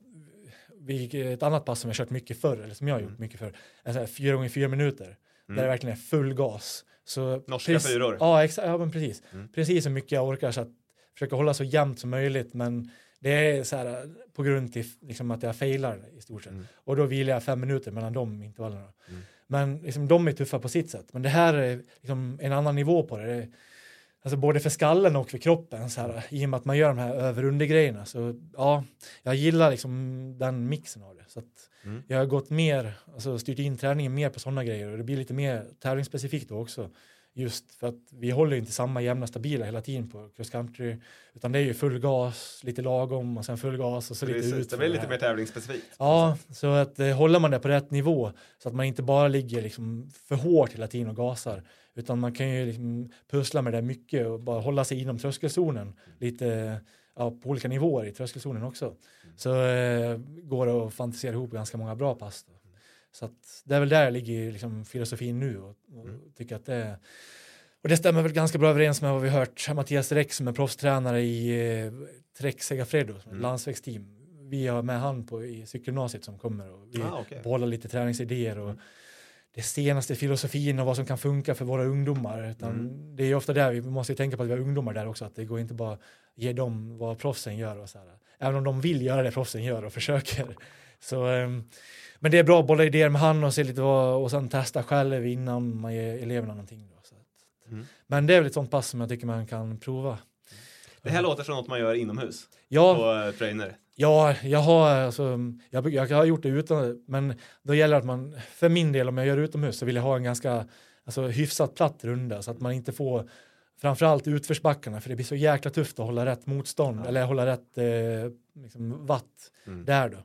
vi, ett annat pass som jag kört mycket förr, eller som jag har gjort mm. mycket förr, är så här, fyra gånger fyra minuter. Mm. Där det verkligen är full gas. Så norska precis, fyror. Ja, exa, ja men precis. Mm. Precis så mycket jag orkar, så att försöka hålla så jämnt som möjligt, men det är så här på grund till liksom, att jag failar i stort sett. Mm. Och då vilar jag fem minuter mellan de intervallerna. Mm. Men liksom, de är tuffa på sitt sätt. Men det här är liksom, en annan nivå på det. det är, alltså både för skallen och för kroppen. Så här, i och med att man gör de här över-under-grejerna. Så ja, jag gillar liksom den mixen av det. Så att mm. jag har gått mer, alltså styrt in träningen mer på sådana grejer. Och det blir lite mer tävlingsspecifikt då också. Just för att vi håller inte samma jämna stabila hela tiden på cross country, utan det är ju full gas, lite lagom och sen full gas och så lite ut. Det blir lite mer tävlingsspecifikt. Ja, så att eh, håller man det på rätt nivå så att man inte bara ligger liksom för hårt hela tiden och gasar, utan man kan ju liksom pussla med det mycket och bara hålla sig inom tröskelzonen lite, ja, på olika nivåer i tröskelzonen också. Så eh, går det att fantisera ihop ganska många bra pass då. Så att det är väl där ligger liksom filosofin nu och, och mm. tycker att det och det stämmer väl ganska bra överens med vad vi hört. Mattias Rex som är proffstränare i eh, Trek Segafredo, mm. landsvägsteam. Vi har med han på i cykelgymnasiet som kommer och vi ah, okay. bollar lite träningsidéer och mm. det senaste filosofin och vad som kan funka för våra ungdomar. Utan mm. det är ofta där vi måste tänka på att vi har ungdomar där också, att det går inte bara ge dem vad proffsen gör och så här. Även om de vill göra det proffsen gör och försöker. Så um, men det är bra att bolla idéer med han och se lite vad, och sen testa själv innan man ger eleverna någonting. Då, så att, mm. Men det är väl ett sånt pass som jag tycker man kan prova. Det här låter som något man gör inomhus ja, på uh, trainer. Ja, jag har, alltså, jag, jag har gjort det utan, men då gäller att man, för min del om jag gör utomhus så vill jag ha en ganska alltså, hyfsat platt runda så att man inte får framförallt utförsbackarna, för det blir så jäkla tufft att hålla rätt motstånd ja. eller hålla rätt eh, liksom, watt mm. där då.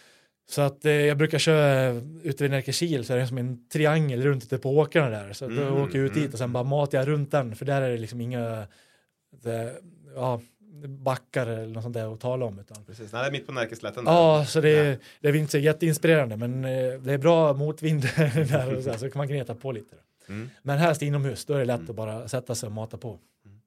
Så att eh, jag brukar köra ute vid Närkeskil så är det som en triangel runt ute på åkarna där. Så mm, då åker jag ut dit och sen bara matar jag runt den. För där är det liksom inga det, ja, backar eller något sånt där att tala om. Utan. Precis, nej, det är mitt på Närkeslätten. Ja, så det, ja. det är inte så jätteinspirerande. Men eh, det är bra motvind där och så, så kan man gneta på lite. Mm. Men helst inomhus, då är det lätt mm. att bara sätta sig och mata på.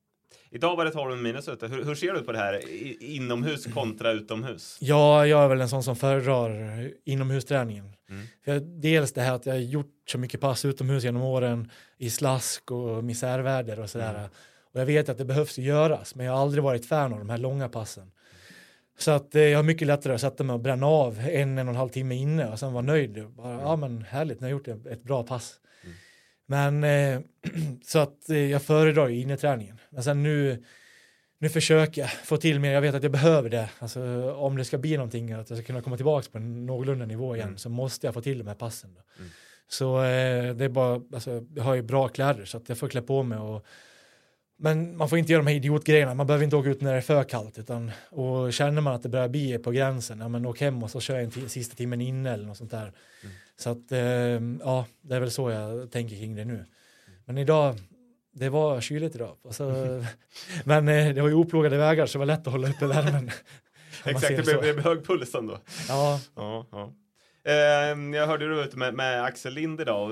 Idag var det tolv minus ute. Hur, hur ser du på det här? I, inomhus kontra utomhus? Ja, jag är väl en sån som föredrar inomhusträningen. Mm. För dels det här att jag har gjort så mycket pass utomhus genom åren i slask och misärväder och sådär. Mm. Och jag vet att det behövs göras, men jag har aldrig varit fan av de här långa passen. Så att eh, jag har mycket lättare att sätta mig och bränna av en, en och en halv timme inne och sen vara nöjd. Bara, mm. Ja men härligt, nu har jag gjort ett, ett bra pass. Mm. Men eh, så att eh, jag föredrar ju inneträningen. Men sen nu, nu försöker jag få till mer. Jag vet att jag behöver det. Alltså, om det ska bli någonting, att jag ska kunna komma tillbaka på en någorlunda nivå igen, mm. så måste jag få till de här passen. Då. Mm. Så eh, det är bara, alltså, jag har ju bra kläder så att jag får klä på mig. Och, men man får inte göra de här idiotgrejerna. Man behöver inte åka ut när det är för kallt. Utan, och känner man att det börjar bli på gränsen, ja men åk hem och så kör jag en t- sista timmen inne eller något sånt där. Mm. Så att, eh, ja, det är väl så jag tänker kring det nu. Mm. Men idag, det var kyligt idag. Så, mm. Men eh, det var ju oplågade vägar så det var lätt att hålla uppe värmen. Exakt, det blev, blev hög puls ändå. Ja. ja, ja. Eh, jag hörde du ut med, med Axel Lind idag.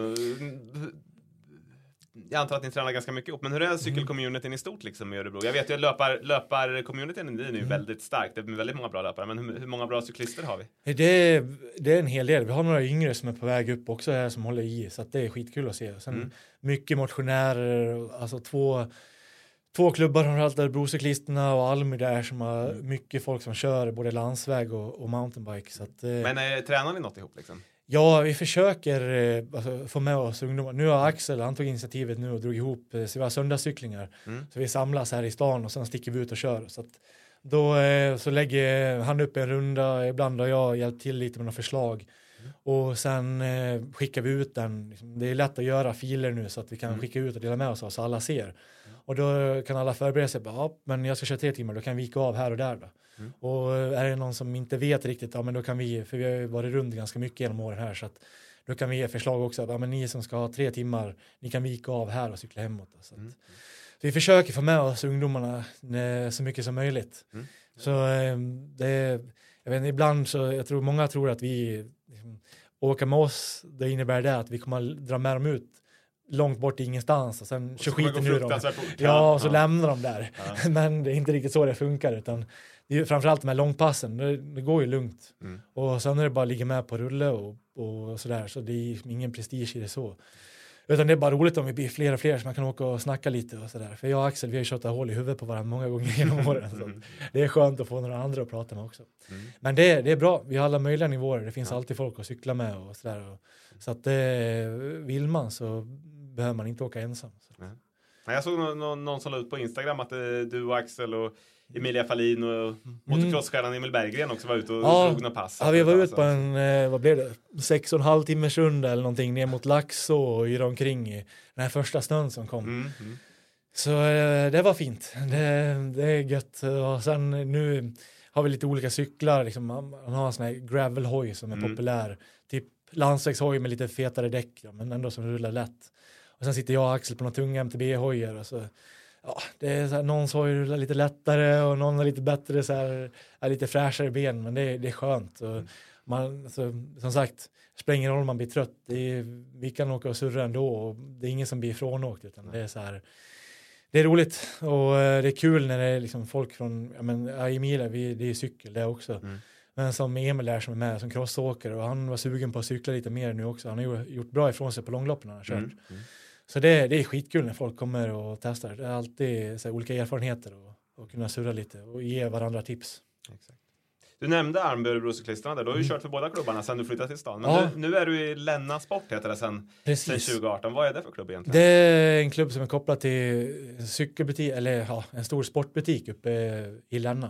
Jag antar att ni tränar ganska mycket upp, men hur är cykelcommunityn i stort liksom i Örebro? Jag vet ju att löpar, löparcommunityn är nu mm. väldigt stark. Det är väldigt många bra löpare, men hur, hur många bra cyklister har vi? Det, det är en hel del. Vi har några yngre som är på väg upp också här som håller i, så att det är skitkul att se. Sen mm. mycket motionärer, alltså två, två klubbar har alltid Örebro-cyklisterna och Almy där som har mm. mycket folk som kör både landsväg och, och mountainbike. Så att, men är, tränar ni något ihop liksom? Ja, vi försöker alltså, få med oss ungdomar. Nu har Axel, han tog initiativet nu och drog ihop, så vi har söndagscyklingar. Mm. Så vi samlas här i stan och sen sticker vi ut och kör. Så att då så lägger han upp en runda, ibland har jag hjälpt till lite med några förslag. Mm. Och sen eh, skickar vi ut den. Det är lätt att göra filer nu så att vi kan mm. skicka ut och dela med oss så alla ser. Mm. Och då kan alla förbereda sig. Ja, men jag ska köra tre timmar, då kan vi vika av här och där då. Mm. Och är det någon som inte vet riktigt, ja men då kan vi, för vi har ju varit runt ganska mycket genom åren här, så att då kan vi ge förslag också, att ja men ni som ska ha tre timmar, ni kan vika av här och cykla hemåt. Så, att, mm. så vi försöker få med oss ungdomarna eh, så mycket som möjligt. Mm. Så eh, det, jag vet inte, ibland så, jag tror många tror att vi liksom, åker med oss, det innebär det att vi kommer att dra med dem ut långt bort ingenstans och sen kör skiten ur dem. Ja, och så ja. lämnar de där. Ja. Men det är inte riktigt så det funkar, utan det är framförallt de här långpassen, det, det går ju lugnt. Mm. Och sen är det bara att ligga med på rulle och, och sådär, så det är ingen prestige i det så. Utan det är bara roligt om vi blir fler och fler så man kan åka och snacka lite och sådär. För jag och Axel, vi har ju tjötat hål i huvudet på varandra många gånger genom åren. Så det är skönt att få några andra att prata med också. Mm. Men det, det är bra, vi har alla möjliga nivåer. Det finns ja. alltid folk att cykla med och sådär. Och, så att det, vill man så behöver man inte åka ensam. Så. Mm. Jag såg någon, någon som la ut på Instagram att du och Axel och Emilia Fallin och mm. motocrossstjärnan Emil Berggren också var ute och ja, drog några pass. Ja, vi var ute på en, eh, vad blev det? Sex och en halv timmers runda eller någonting ner mot Laxå och yra omkring i den här första snön som kom. Mm, mm. Så eh, det var fint. Det, det är gött. Och sen nu har vi lite olika cyklar. Liksom, man har en sån här gravelhoj som är mm. populär. Typ landsvägshoj med lite fetare däck, men ändå som rullar lätt. Och sen sitter jag och Axel på några tunga M T B-hojar och så ja, det är så här, någon hoj rullar lite lättare och någon har lite bättre så här, är lite fräschare ben, men det är, det är skönt. Och man, så, som sagt, det spelar ingen roll om man blir trött. Det är, vi kan åka och surra ändå och det är ingen som blir ifrånåkt, utan det är så här, det är roligt och det är kul när det är liksom folk från, ja men Emilia, vi, det är cykel det också. Mm. Men som Emil är som är med som crossåkare, och han var sugen på att cykla lite mer nu också. Han har gjort bra ifrån sig på långloppen han har kört. Mm. Mm. Så det, det är skitkul när folk kommer och testar. Det är alltid så här, olika erfarenheter och, och kunna surra lite och ge varandra tips. Exakt. Du nämnde Armby Örebro-cyklisterna där. Du har ju mm. kört för båda klubbarna sedan du flyttade till stan. Men ja. nu, nu är du i Länna Sport heter det sedan, sedan tjugo arton. Vad är det för klubb egentligen? Det är en klubb som är kopplad till cykelbutik, eller ja, en stor sportbutik uppe i Länna.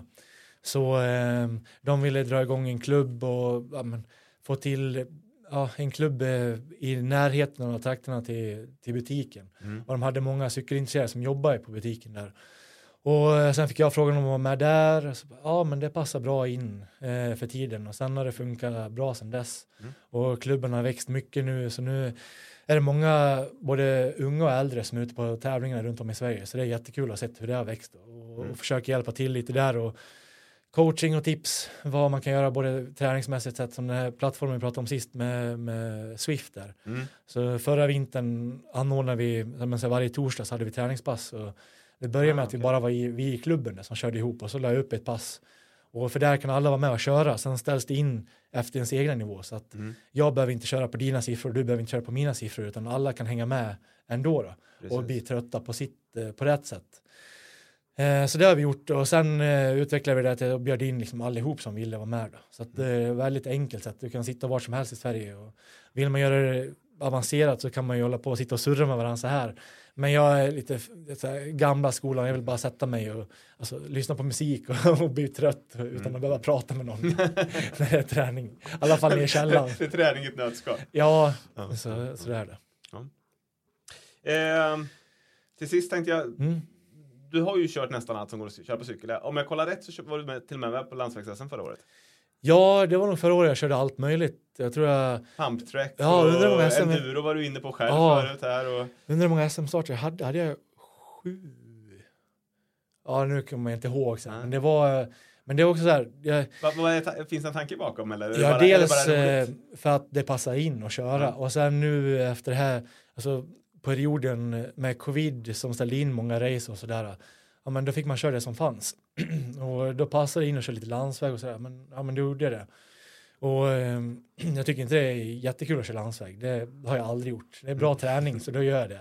Så eh, de ville dra igång en klubb och ja, men, få till ja, en klubb eh, i närheten av trakterna till, till butiken. Mm. Och de hade många cykelintresserade som jobbade på butiken där. Och eh, sen fick jag frågan om att vara med där. Så, ja, men det passar bra in eh, för tiden. Och sen har det funkat bra sedan dess. Mm. Och klubben har växt mycket nu. Så nu är det många, både unga och äldre, som är ute på tävlingar runt om i Sverige. Så det är jättekul att se hur det har växt. Och, mm. och försöka hjälpa till lite där och coaching och tips, vad man kan göra både träningsmässigt sett, som den här plattformen vi pratade om sist med, med Swift där. Mm. Så förra vintern anordnade vi, som man säger, varje torsdag så hade vi träningspass. Och det började med ah, att okay. vi bara var i, vi i klubben där, som körde ihop, och så la jag upp ett pass. Och för där kan alla vara med och köra. Sen ställs det in efter ens egna nivå. Så att mm. jag behöver inte köra på dina siffror, du behöver inte köra på mina siffror, utan alla kan hänga med ändå då, och bli trötta på sitt, på rätt sätt. Eh, så det har vi gjort och sen eh, utvecklade vi det till att bjöd in liksom allihop som ville vara med då. Så att det är väldigt enkelt så att du kan sitta var som helst i Sverige och vill man göra det avancerat så kan man ju hålla på och sitta och surra med varandra så här. Men jag är lite så här, gamla skolan, jag vill bara sätta mig och alltså, lyssna på musik och, och bli trött utan mm. att behöva prata med någon när det är träning. I alla fall ner i källaren. Det är träning i ett nötskal. Ja, ja. Så, så det är det. Ja. Eh, till sist tänkte jag, mm. du har ju kört nästan allt som går att köra på cykel. Om jag kollar rätt så var du med, till och med, med på landsvägs-S M förra året. Ja, det var nog förra året jag körde allt möjligt. Jag tror jag... Pumptrack ja, och undrar många S M... enduro var du inne på själv ja. förut här. Och... Undrar hur många S M-starter jag hade. Hade jag sju? Ja, nu kommer jag inte ihåg sen. Mm. Men det var... Men det är också så här... Jag... Va, va, är, finns det en tanke bakom? Eller? Ja, bara, dels eller för att det passar in att köra. Mm. Och sen nu efter det här... Alltså perioden med covid som ställde in många race och sådär. Ja, men då fick man köra det som fanns. Och då passade det in och köra lite landsväg och sådär. Men, ja, men då gjorde jag det. Och eh, jag tycker inte det är jättekul att köra landsväg. Det har jag aldrig gjort. Det är bra träning så då gör jag det.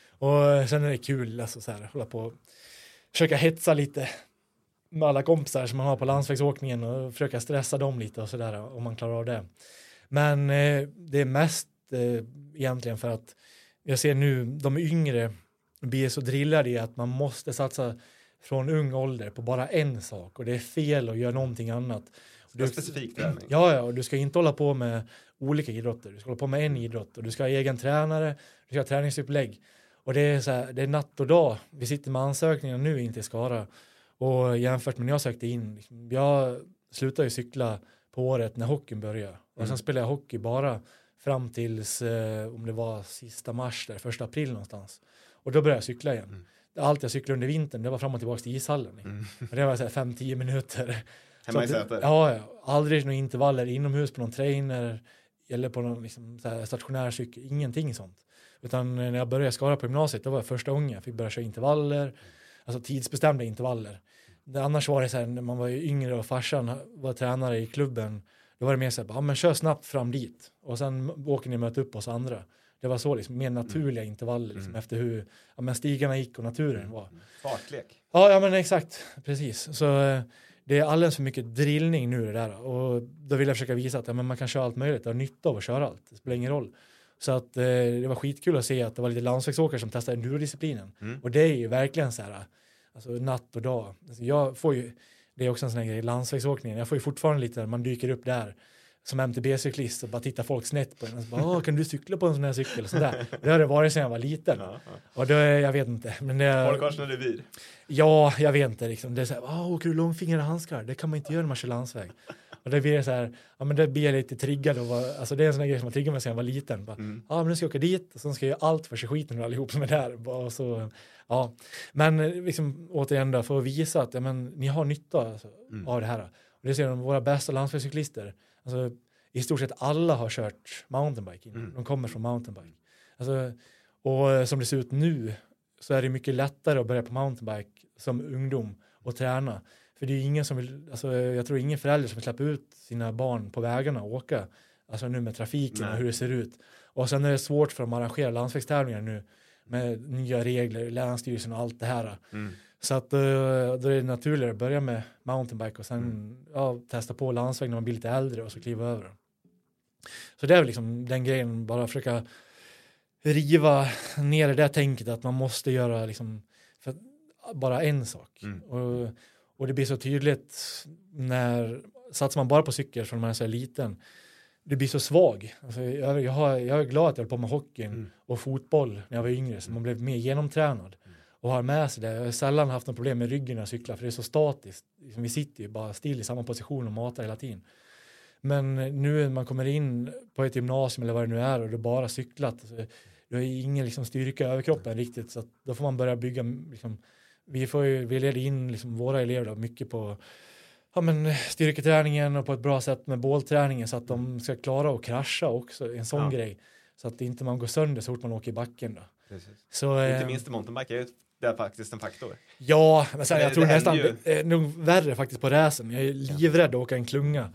Och sen är det kul alltså, så här, hålla på och försöka hetsa lite med alla kompisar som man har på landsvägsåkningen och försöka stressa dem lite och sådär om man klarar av det. Men eh, det är mest eh, egentligen för att jag ser nu de yngre blir så drillade i att man måste satsa från ung ålder på bara en sak och det är fel att göra någonting annat. Det är specifikt träning. Ja, ja, och du ska inte hålla på med olika idrotter. Du ska hålla på med en idrott och du ska ha egen tränare, du ska ha träningsupplägg. Och det är så här, det är natt och dag. Vi sitter med ansökningar nu in till Skara och jämfört med när jag sökte in, liksom, jag slutade ju cykla på året när hockeyn började. Och mm. sen spelade jag hockey bara fram tills eh, om det var sista mars där, första april någonstans. Och då började jag cykla igen. Mm. Allt jag cyklade under vintern, det var fram och tillbaka till ishallen. Mm. Och det var så här fem till tio minuter. Hemma i Säter? Ja, ja, aldrig några intervaller inomhus på någon trainer eller på någon liksom, så här, stationär cykel. Ingenting sånt. Utan när jag började Skara på gymnasiet, då var jag första gången. Jag fick börja köra intervaller, alltså tidsbestämda intervaller. Det, annars var det så här, när man var yngre och farsan var tränare i klubben, då var det mer så här, ja men kör snabbt fram dit. Och sen åker ni möta upp oss andra. Det var så liksom, mer naturliga mm. intervaller liksom, mm. efter hur ja, men stigarna gick och naturen var. Fartlek. Ja, ja men exakt, precis. Så det är alldeles för mycket drillning nu det där. Och då vill jag försöka visa att ja, men man kan köra allt möjligt och ha nytta av att köra allt. Det spelar ingen roll. Så att eh, det var skitkul att se att det var lite landsvägsåkare som testade endurodisciplinen. Mm. Och det är ju verkligen så här, alltså natt och dag. Alltså, jag får ju, det är också en sån här grej, landsvägsåkningen. Jag får ju fortfarande lite, man dyker upp där som M T B-cyklist och bara tittar folk snett på en och så bara, kan du cykla på en sån här cykel? Så där. Det har det varit sedan jag var liten. Ja, ja. Och då, jag vet inte. Men det, folk har såna revir. Ja, jag vet inte. Liksom. Det är så här, åh, åker du långfingrade handskar? Det kan man inte göra när man kör landsväg. Och det blir så här, ja men det blir jag lite triggad. Och var, alltså det är en sån här grej som har triggat mig sedan jag var liten. Bara, mm. Ja, men nu ska jag åka dit och sen ska jag göra allt för sig skiten och allihop som är där. Bara så, ja. Men liksom, återigen då, för att visa att ja, men, ni har nytta alltså, mm. av det här. Och det ser de, våra bästa landsvägscyklister. Alltså, i stort sett alla har kört mountainbike. Mm. De kommer från mountainbike. Alltså, och som det ser ut nu så är det mycket lättare att börja på mountainbike som ungdom och träna. För det är ingen som vill, alltså jag tror ingen förälder som vill släppa ut sina barn på vägarna och åka. Alltså nu med trafiken Nej. Och hur det ser ut. Och sen är det svårt för dem att arrangera landsvägstävlingar nu med nya regler, länsstyrelsen och allt det här. Mm. Så att då är det naturligare att börja med mountainbike och sen mm. ja, testa på landsväg när man blir lite äldre och så kliva över. Så det är liksom den grejen, bara försöka riva ner det där tänket att man måste göra liksom för bara en sak. Mm. Och, och det blir så tydligt när satsar man bara på cykel från när man är så liten. Det blir så svag. Alltså jag, jag, har, jag är glad att jag höll på med hockeyn mm. och fotboll när jag var yngre så man blev mer genomtränad. Mm. Och har med sig det. Jag har sällan haft något problem med ryggen när jag cyklar för det är så statiskt. Vi sitter ju bara still i samma position och matar hela tiden. Men nu när man kommer in på ett gymnasium eller vad det nu är och du bara cyklat. Alltså, du har ingen liksom, styrka i överkroppen riktigt. Så att då får man börja bygga. Liksom, vi, får ju, vi leder in liksom, våra elever då, mycket på ja, men, styrketräningen och på ett bra sätt med bålträningen. Så att de ska klara att krascha också. En sån ja. Grej. Så att inte man går sönder så fort man åker i backen. Då. Precis. Så, inte eh, minst i mountainbike är ju det är faktiskt en faktor. Ja, men sen, det, jag tror det nästan ju... det är nog värre faktiskt på räsen. Jag är livrädd att åka en klunga.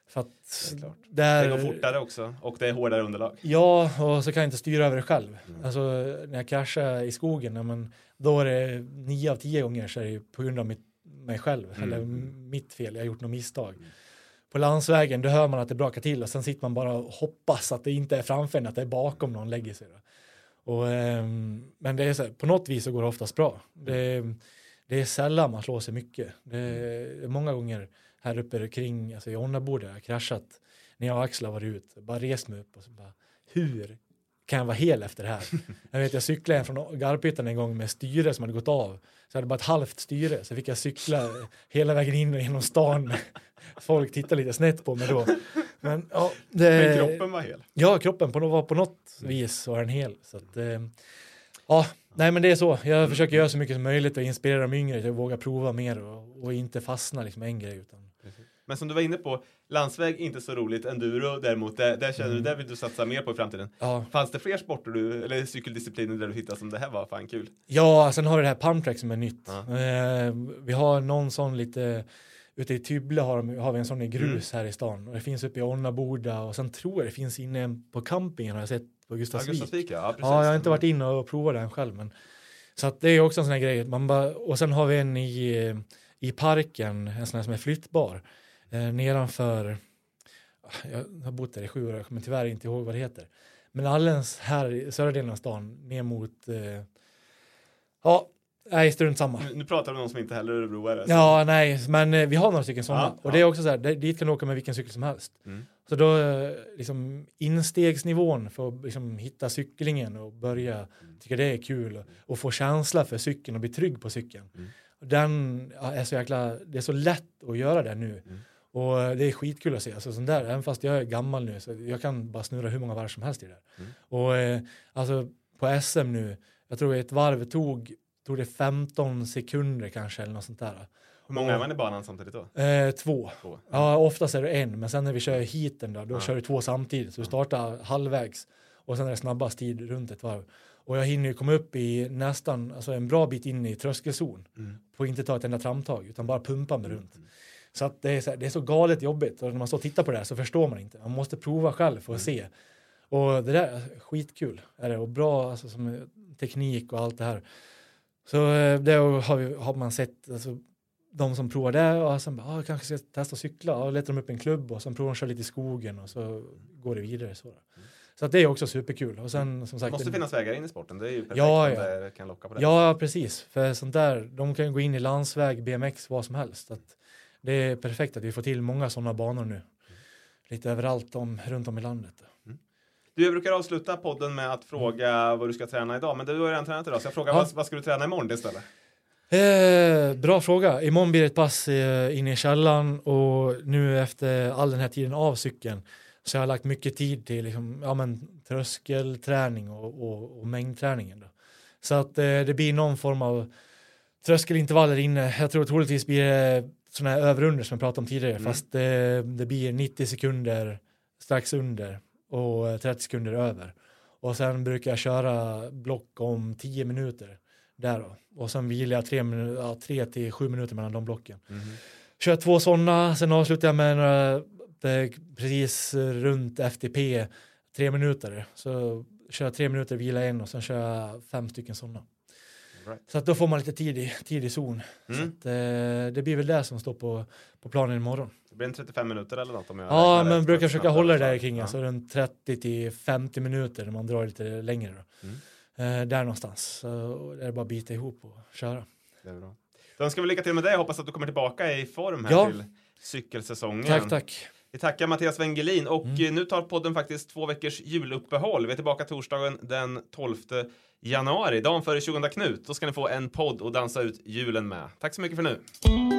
För att det, där, det går fortare också och det är hårdare underlag. Ja, och så kan jag inte styra över det själv. Mm. Alltså när jag kraschar i skogen, men då är det nio av tio gånger så är det på grund av mitt, mig själv. Mm. Eller mitt fel, jag har gjort något misstag. Mm. På landsvägen, då hör man att det brakar till och sen sitter man bara och hoppas att det inte är framför en, att det är bakom någon lägger sig. Då. Och, um, men det är så här, på något vis så går det oftast bra. Det, det är sällan man slår sig mycket. Det är många gånger här uppe kring, alltså i Onnaboda, jag har kraschat när jag och Axel har varit ut. Bara rest mig upp och så bara, hur kan jag vara hel efter det här? Jag vet, jag cyklade från Garphyttan en gång med styre som hade gått av. Så jag hade bara ett halvt styre, så fick jag cykla hela vägen in och genom stan. Folk tittade lite snett på mig då. Men, ja, det, Men kroppen var hel? Ja, kroppen på, var på något vis var den hel. Så att, eh, ja, nej men det är så. Jag försöker göra så mycket som möjligt och inspirera de yngre till att våga prova mer och, och inte fastna liksom en grej. Utan... Men som du var inne på, landsväg inte så roligt, enduro däremot, där, där känner Mm. du, där vill du satsa mer på i framtiden. Ja. Fanns det fler sporter du, eller cykeldiscipliner där du hittade som det här var fan kul? Ja, sen har vi det här pumptrack som är nytt. Ja. Eh, vi har någon sån lite, ute i Tybble har, de, har vi en sån i grus mm. här i stan. Och det finns uppe i Onnaboda och sen tror jag det finns inne på campingen, har jag sett på Gustavsvik. Ja, Gustavsvik, ja, precis. Ja, jag har inte varit inne och provat den själv. Men, så att det är också en sån här grej. Man bara, och sen har vi en i, i parken, en sån här som är flyttbar. Eh, nedanför, jag har bott där i sju år, jag kommer tyvärr inte ihåg vad det heter. Men alldeles här i södra delen av stan, ner mot, eh, ja, nej, strunt samma. Nu, nu pratar du om någon som inte heller är örebroare. Ja, nej, men eh, vi har några stycken sådana. Ja, och ja. det är också så här, det, dit kan du åka med vilken cykel som helst. Mm. Så då, eh, liksom instegsnivån för att liksom, hitta cyklingen och börja, Mm. tycka det är kul och, och få känsla för cykeln och bli trygg på cykeln. Mm. Den ja, är så jäkla, det är så lätt att göra det nu. Mm. Och det är skitkul att se. Alltså, sån där, även fast jag är gammal nu så jag kan bara snurra hur många varv som helst i det där. Mm. Och eh, alltså på S M nu, jag tror ett varv tog, tog det femton sekunder kanske eller något sånt där. Hur många är man i banan samtidigt då? Eh, två. Två. Ja, oftast är det en, men sen när vi kör heaten då, då Ja. kör du två samtidigt. Så du startar halvvägs och sen är det snabbast tid runt ett varv. Och jag hinner ju komma upp i nästan, alltså en bra bit in i tröskelzon. Mm. På inte ta ett enda tramtag, utan bara pumpa mig runt. Så att det är så, här, det är så galet jobbigt. Och när man står och tittar på det här så förstår man inte. Man måste prova själv för att se. Och det där är skitkul. Är det? Och bra alltså, som teknik och allt det här. Så eh, det har, vi, har man sett alltså, de som provar det och sen bara, ah, kanske ska testa att cykla. Och letar de upp en klubb och sen provar de att köra lite i skogen och så går det vidare. Så, så att det är också superkul. Och sen, som sagt, Det måste finnas vägar in i sporten, det är ju perfekt Ja, om ja. det kan locka på det. Ja, precis. För sånt där, de kan gå in i landsväg, B M X, vad som helst. Att det är perfekt att vi får till många sådana banor nu. Lite överallt om, runt om i landet. Du, jag brukar avsluta podden med att fråga vad du ska träna idag. Men du har redan tränat idag, så jag frågar Ja. vad, vad ska du träna imorgon istället? Eh, bra fråga. Imorgon blir det ett pass eh, inne i källaren och nu efter all den här tiden av cykeln så har jag lagt mycket tid till liksom, ja, men, tröskelträning och, och, och mängdträningen. Då. Så att eh, det blir någon form av tröskelintervaller inne. Jag tror troligtvis blir det sådana här överunder som jag pratade om tidigare. Mm. Fast eh, det blir nittio sekunder strax under och trettio sekunder över. Och sen brukar jag köra block om tio minuter där då. Och sen vilar jag tre, minu- ja, tre till sju minuter mellan de blocken. Mm. Kör två sådana, sen avslutar jag med några, det, precis runt F T P, tre minuter. Så kör jag tre minuter, vila en och sen kör jag fem stycken sådana. Right. Så att då får man lite tid i, tid i zon. Mm. Så att, eh, det blir väl det som står på, på planen imorgon. Det blir en trettiofem minuter eller något om jag Ja, räknar men rätt. brukar försöka Snabbt hålla det i alla där fall. kring, Ja. alltså runt trettio till femtio minuter när man drar lite längre då. Mm. Eh, där någonstans. Så är det bara att bita ihop och köra. Det är bra. Då önskar vi lycka till med det. Jag hoppas att du kommer tillbaka i form här Ja. till cykelsäsongen. Tack, tack. Vi tackar Mattias Wengelin och Mm. eh, nu tar podden faktiskt två veckors juluppehåll. Vi är tillbaka torsdagen den tolfte januari, dagen före tjugonde Knut. Då ska ni få en podd och dansa ut julen med. Tack så mycket för nu.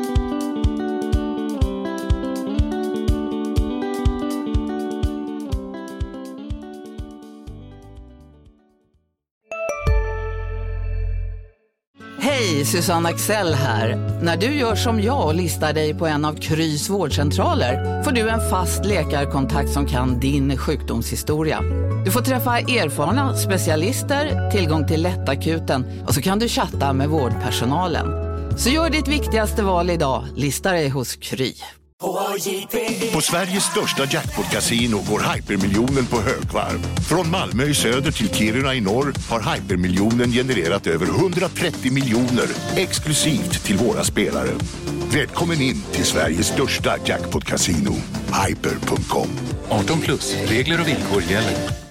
Hej, Susanne Axel här. När du gör som jag och listar dig på en av Krys vårdcentraler får du en fast läkarkontakt som kan din sjukdomshistoria. Du får träffa erfarna specialister, tillgång till lättakuten och så kan du chatta med vårdpersonalen. Så gör ditt viktigaste val idag, listar dig hos Kry. På Sveriges största jackpot-casino går Hypermiljonen på högvarv. Från Malmö i söder till Kiruna i norr har Hypermiljonen genererat över hundratrettio miljoner exklusivt till våra spelare. Välkommen in till Sveriges största jackpot-casino, hyper punkt com. arton plus, regler och villkor gäller.